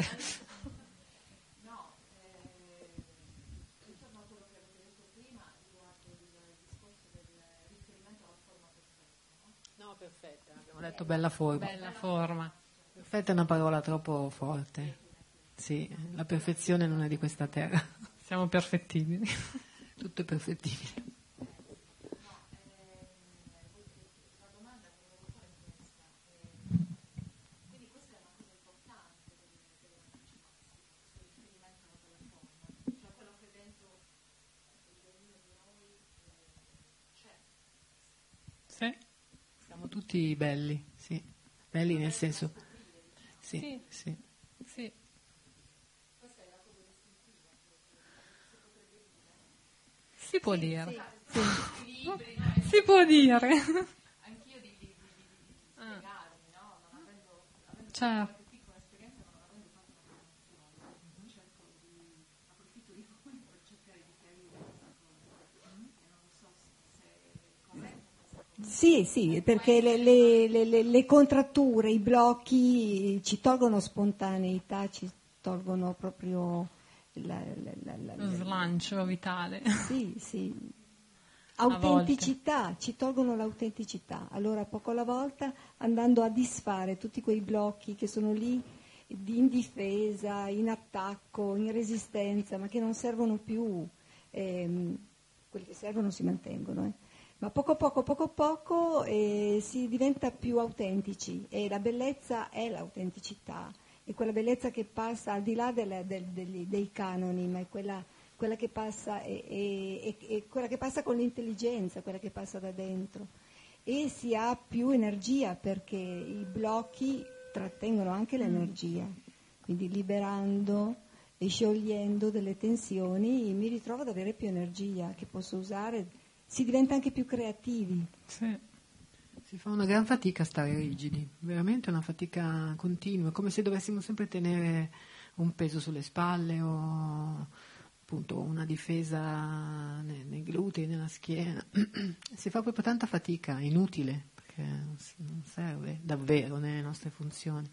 No, perfetta. Abbiamo detto bella forma. Bella forma. Perfetta è una parola troppo forte. Sì, la perfezione non è di questa terra. Siamo perfettibili. Tutto è perfettibile. Sì. Siamo tutti belli, sì. Belli nel senso... Sì, Sì. sì. Sì. Si può dire. Sì. Si può dire. Anch'io di, di, di, di spiegarmi, no? Non avendo, avendo Certo. qualche piccola esperienza, non avendo fatto una formazione, cerco di approfitto di voi per cercare di chiarire questa cosa. E non so se com'è questa cosa. Sì, sì, perché le, le- le- le- le contratture, i blocchi ci tolgono spontaneità, ci tolgono proprio la, la- la- la- Lo slancio vitale. sì, sì. A volte. Autenticità, ci tolgono l'autenticità. Allora, poco alla volta, andando a disfare tutti quei blocchi che sono lì di- in difesa, in attacco, in resistenza, ma che non servono più, ehm, quelli che servono si mantengono, eh. Ma poco a poco, poco a poco eh, si diventa più autentici e la bellezza è l'autenticità, è quella bellezza che passa al di là della- del- degli- dei canoni, ma è quella, quella che passa, è, è- è- è quella che passa con l'intelligenza, quella che passa da dentro. E si ha più energia perché i blocchi trattengono anche l'energia, quindi liberando e sciogliendo delle tensioni mi ritrovo ad avere più energia che posso usare, si diventa anche più creativi. Sì. Si fa una gran fatica a stare rigidi, veramente una fatica continua, come se dovessimo sempre tenere un peso sulle spalle o appunto una difesa nei, nei glutei, nella schiena. Si fa proprio tanta fatica, inutile, perché non s- non serve davvero nelle nostre funzioni.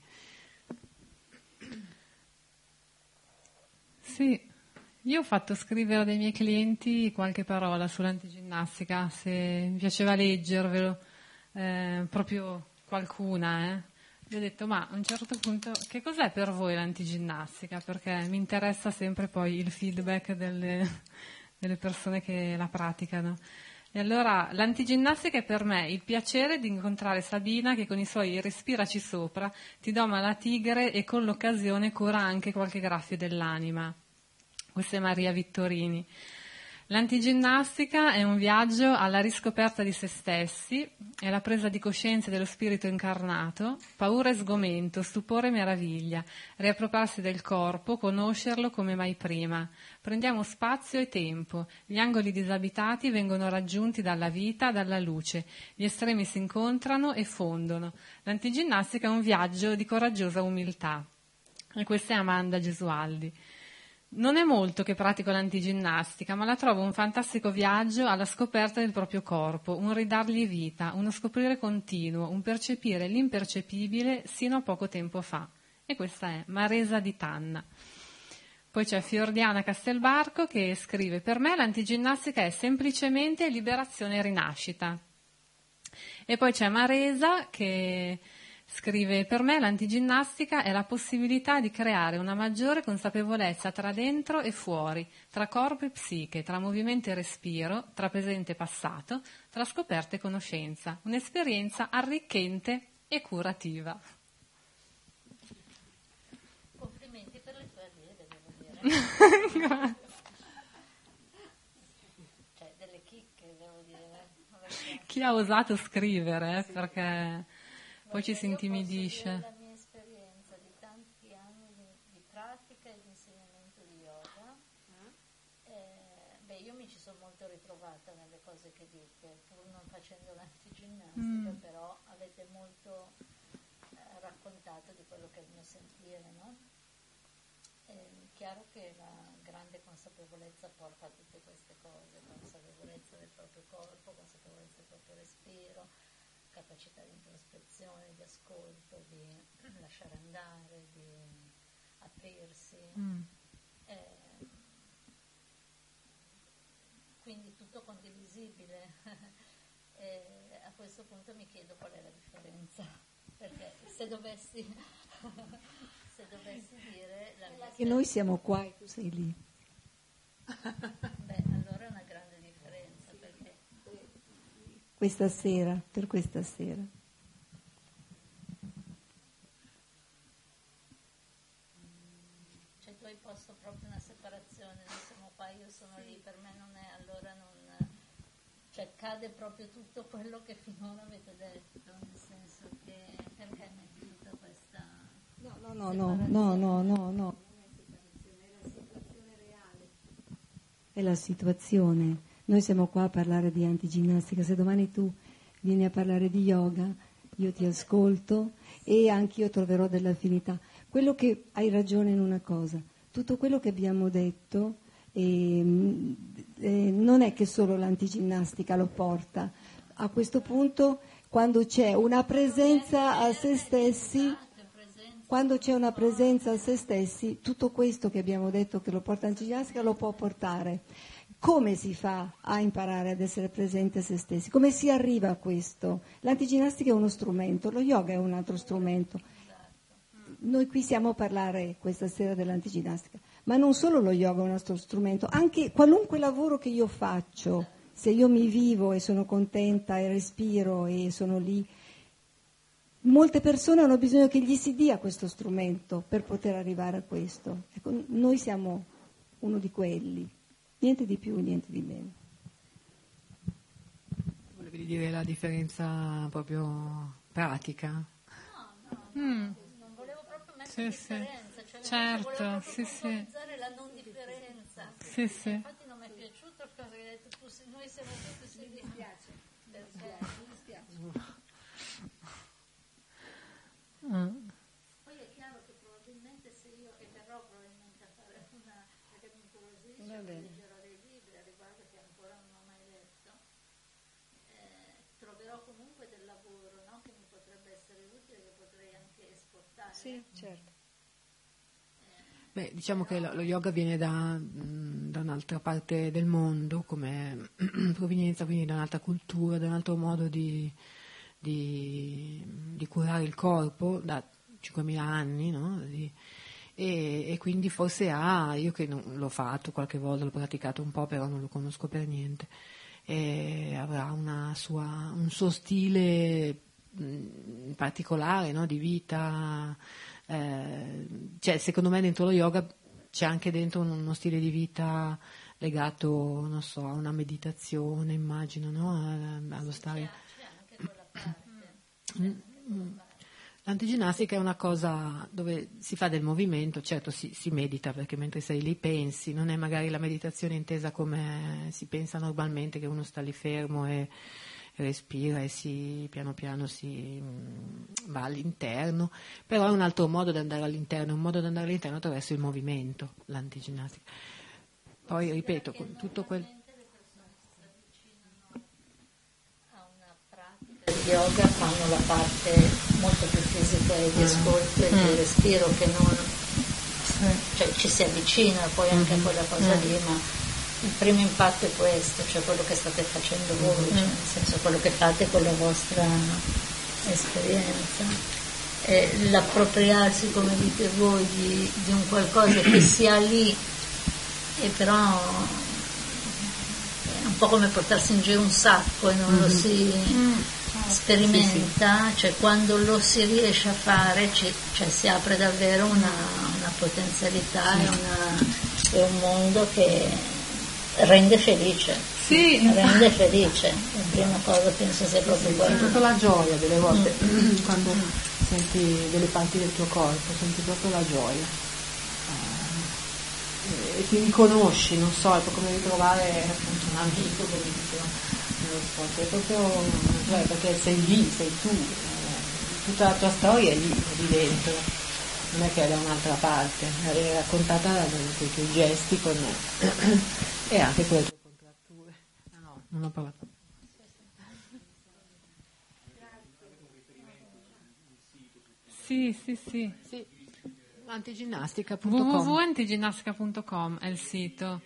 Sì, io ho fatto scrivere dei miei clienti qualche parola sull'antiginnastica, se mi piaceva leggervelo, eh, proprio qualcuna, eh. Gli ho detto, ma a un certo punto, che cos'è per voi l'antiginnastica? Perché mi interessa sempre poi il feedback delle, delle persone che la praticano. E allora l'antiginnastica è per me il piacere di incontrare Sabina che con i suoi respiraci sopra ti doma la tigre e con l'occasione cura anche qualche graffio dell'anima. Questa è Maria Vittorini. L'antiginnastica è un viaggio alla riscoperta di se stessi, è la presa di coscienza dello spirito incarnato, paura e sgomento, stupore e meraviglia, riappropriarsi del corpo, conoscerlo come mai prima. Prendiamo spazio e tempo, gli angoli disabitati vengono raggiunti dalla vita, dalla luce, gli estremi si incontrano e fondono. L'antiginnastica è un viaggio di coraggiosa umiltà. E questa è Amanda Gesualdi. Non è molto che pratico l'antiginnastica, ma la trovo un fantastico viaggio alla scoperta del proprio corpo, un ridargli vita, uno scoprire continuo, un percepire l'impercepibile sino a poco tempo fa. E questa è Maresa di Tanna. Poi c'è Fiordiana Castelbarco che scrive: per me l'antiginnastica è semplicemente liberazione e rinascita. E poi c'è Maresa che scrive: per me l'antiginnastica è la possibilità di creare una maggiore consapevolezza tra dentro e fuori, tra corpo e psiche, tra movimento e respiro, tra presente e passato, tra scoperta e conoscenza. Un'esperienza arricchente e curativa. Complimenti per le tue allieve, devo dire. Grazie. Cioè, delle chicche, devo dire. Perché Chi ha osato scrivere, eh, perché poi ci si io posso dire intimidisce. la mia esperienza di tanti anni di, di pratica e di insegnamento di yoga. Eh, beh, io mi ci sono molto ritrovata nelle cose che dite, pur non facendo l'antiginnastica, Mm. però avete molto eh, raccontato di quello che è il mio sentire, no? È chiaro che la grande consapevolezza porta a tutte queste cose, consapevolezza del proprio corpo, consapevolezza del proprio respiro, capacità di introspezione, di ascolto, di lasciare andare, di aprirsi. Mm. Eh, quindi tutto condivisibile. E a questo punto mi chiedo qual è la differenza, perché se dovessi, se dovessi dire... La mia che noi siamo qua e tu sei lì. Beh, allora è una grande differenza, perché... Questa sera, per questa sera. Cioè tu hai posto proprio una separazione, noi siamo qua, io sono lì, per me non è, allora non... Cioè cade proprio tutto quello che finora avete detto, nel senso che perché metti tutta questa... No, no, no, no, no, no, no, no. È la situazione. Noi siamo qua a parlare di antiginnastica. Se domani tu vieni a parlare di yoga, io ti ascolto e anche io troverò delle affinità. Quello che hai ragione in una cosa, tutto quello che abbiamo detto eh, eh, non è che solo l'antiginnastica lo porta. A questo punto, quando c'è una presenza a se stessi, quando c'è una presenza a se stessi, tutto questo che abbiamo detto che lo porta l'antiginnastica lo può portare. Come si fa a imparare ad essere presente a se stessi? Come si arriva a questo? L'antiginnastica è uno strumento, lo yoga è un altro strumento. Noi qui siamo a parlare questa sera dell'antiginnastica, ma non solo lo yoga è un altro strumento, anche qualunque lavoro che io faccio, se io mi vivo e sono contenta e respiro e sono lì, molte persone hanno bisogno che gli si dia questo strumento per poter arrivare a questo. Ecco, noi siamo uno di quelli, niente di più, niente di meno. Volevi dire la differenza proprio pratica? No, no, Mm. non volevo proprio Sì, mettere sì. differenza, cioè Certo, volevo proprio sì, sì. puntualizzare la non differenza. Sì, sì. Infatti non mi è piaciuto il cosa che hai detto tu, se noi siamo tutti sei mi dispiace, perché mi dispiace. Mm. Poi è chiaro che probabilmente se io, e verrò probabilmente a fare una, perché mi incuriosisce, leggerò dei libri a riguardo che ancora non ho mai letto, eh, troverò comunque del lavoro, no, che mi potrebbe essere utile, che potrei anche esportare. Sì, certo. Beh, diciamo che lo lo yoga viene da, mh, da un'altra parte del mondo come provenienza, quindi da un'altra cultura, da un altro modo di, di, di curare il corpo, da cinquemila anni, no? Di- e, e quindi forse ha, io che non, l'ho fatto qualche volta, l'ho praticato un po', però non lo conosco per niente, e avrà una sua, un suo stile mh, particolare, no? Di vita. Eh, cioè, secondo me dentro lo yoga c'è anche dentro uno stile di vita legato, non so, a una meditazione, immagino, no? A- allo stare. C'è anche quella parte. Mm, mm. L'antiginnastica è una cosa dove si fa del movimento, certo si, si medita perché mentre sei lì pensi, non è magari la meditazione intesa come si pensa normalmente, che uno sta lì fermo e respira e si, piano piano si mm, va all'interno, però è un altro modo di andare all'interno, è un modo di andare all'interno attraverso il movimento, l'antiginnastica. Poi ripeto, con tutto quel... A una pratica di yoga fanno la parte molto più fisica e di ascolto e di respiro che non... cioè ci si avvicina poi anche a quella cosa lì, ma il primo impatto è questo, cioè quello che state facendo voi, cioè nel senso quello che fate con la vostra esperienza. E l'appropriarsi, come dite voi, di, di un qualcosa che sia lì e però è un po' come portarsi in giro un sacco e non lo si sperimenta, cioè quando lo si riesce a fare ci, cioè, si apre davvero una, una potenzialità e, una, e un mondo che rende felice, Sì. rende felice, la prima cosa penso sia proprio Senti quello. proprio la gioia delle volte quando senti delle parti del tuo corpo, senti proprio la gioia. Eh, e ti riconosci, non so, è come ritrovare appunto un amico, come dicevo nello sport, è proprio una gioia perché sei lì, sei tu, eh, tutta la tua storia è lì, è lì dentro, non è che è da un'altra parte, è raccontata con i tuoi gesti con, e anche con le tue contratture. No, no, non ho parlato. Sì, sì, sì. Sì. Antiginnastica w punto com. w w punto antiginnastica punto com è il sito.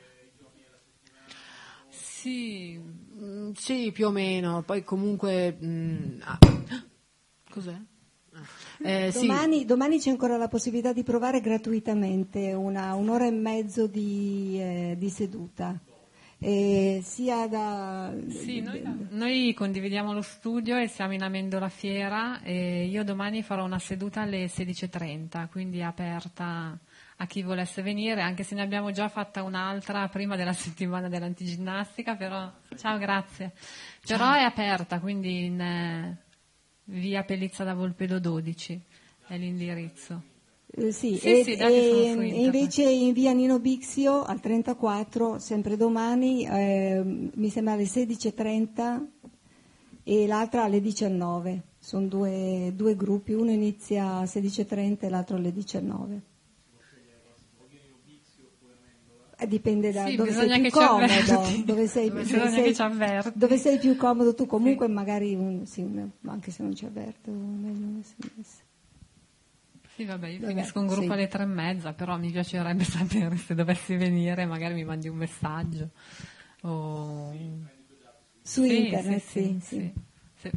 Sì. Mm, sì, più o meno. Poi comunque... mm, ah. Cos'è? Eh, sì. Domani, domani c'è ancora la possibilità di provare gratuitamente una, un'ora e mezzo di, eh, di seduta. Eh, sia da... Sì, noi, noi condividiamo lo studio e siamo in Amendola Fiera e io domani farò una seduta alle sedici e trenta, quindi è aperta a chi volesse venire, anche se ne abbiamo già fatta un'altra prima della settimana dell'antiginnastica, però ciao, grazie. Però ciao. È aperta, quindi in eh, via Pellizza da Volpedo dodici è l'indirizzo. Eh, sì, sì, e, sì, e, e invece in via Nino Bixio al trentaquattro, sempre domani, eh, mi sembra alle sedici e trenta e l'altra alle diciannove. Sono due, due gruppi, uno inizia alle sedici e trenta e l'altro alle diciannove. Eh, dipende da sì, dove sei più comodo, dove sei, dove sei, dove sei più comodo tu, comunque sì. Magari un, sì, anche se non ci avverto, meglio un S M S. Sì, vabbè, io vabbè, finisco un gruppo sì. alle tre e mezza, però mi piacerebbe sapere se dovessi venire, magari mi mandi un messaggio. O... Su sì, internet, sì, sì, sì. sì.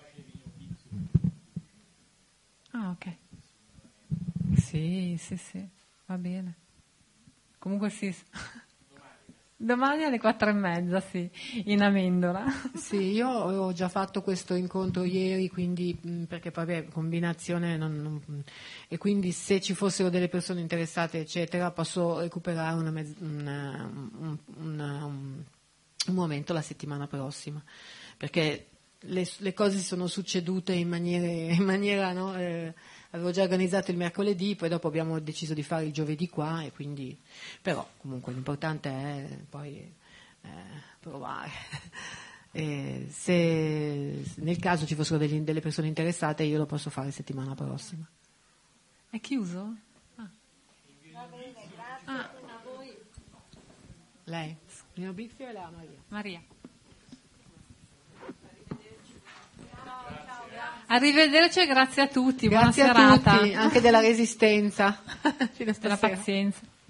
Ah, ok. Sì, sì, sì, va bene. Comunque sì. Domani alle quattro e mezza, sì, in Amendola. Sì, io ho già fatto questo incontro ieri, quindi perché vabbè, combinazione non, non, e quindi se ci fossero delle persone interessate, eccetera, posso recuperare una mezz, una, un, una, un, un momento la settimana prossima, perché le, le cose sono succedute in, maniere, in maniera, no? Eh, avevo già organizzato il mercoledì, poi dopo abbiamo deciso di fare il giovedì qua, e quindi, però comunque l'importante è poi eh, provare. E se nel caso ci fossero degli, delle persone interessate, io lo posso fare settimana prossima. È chiuso? Ah. Va bene, grazie ah. a voi. Lei? Nino Bixio e la Maria. Maria. Arrivederci e grazie a tutti, grazie buona serata. Grazie a tutti, anche della resistenza. Della pazienza.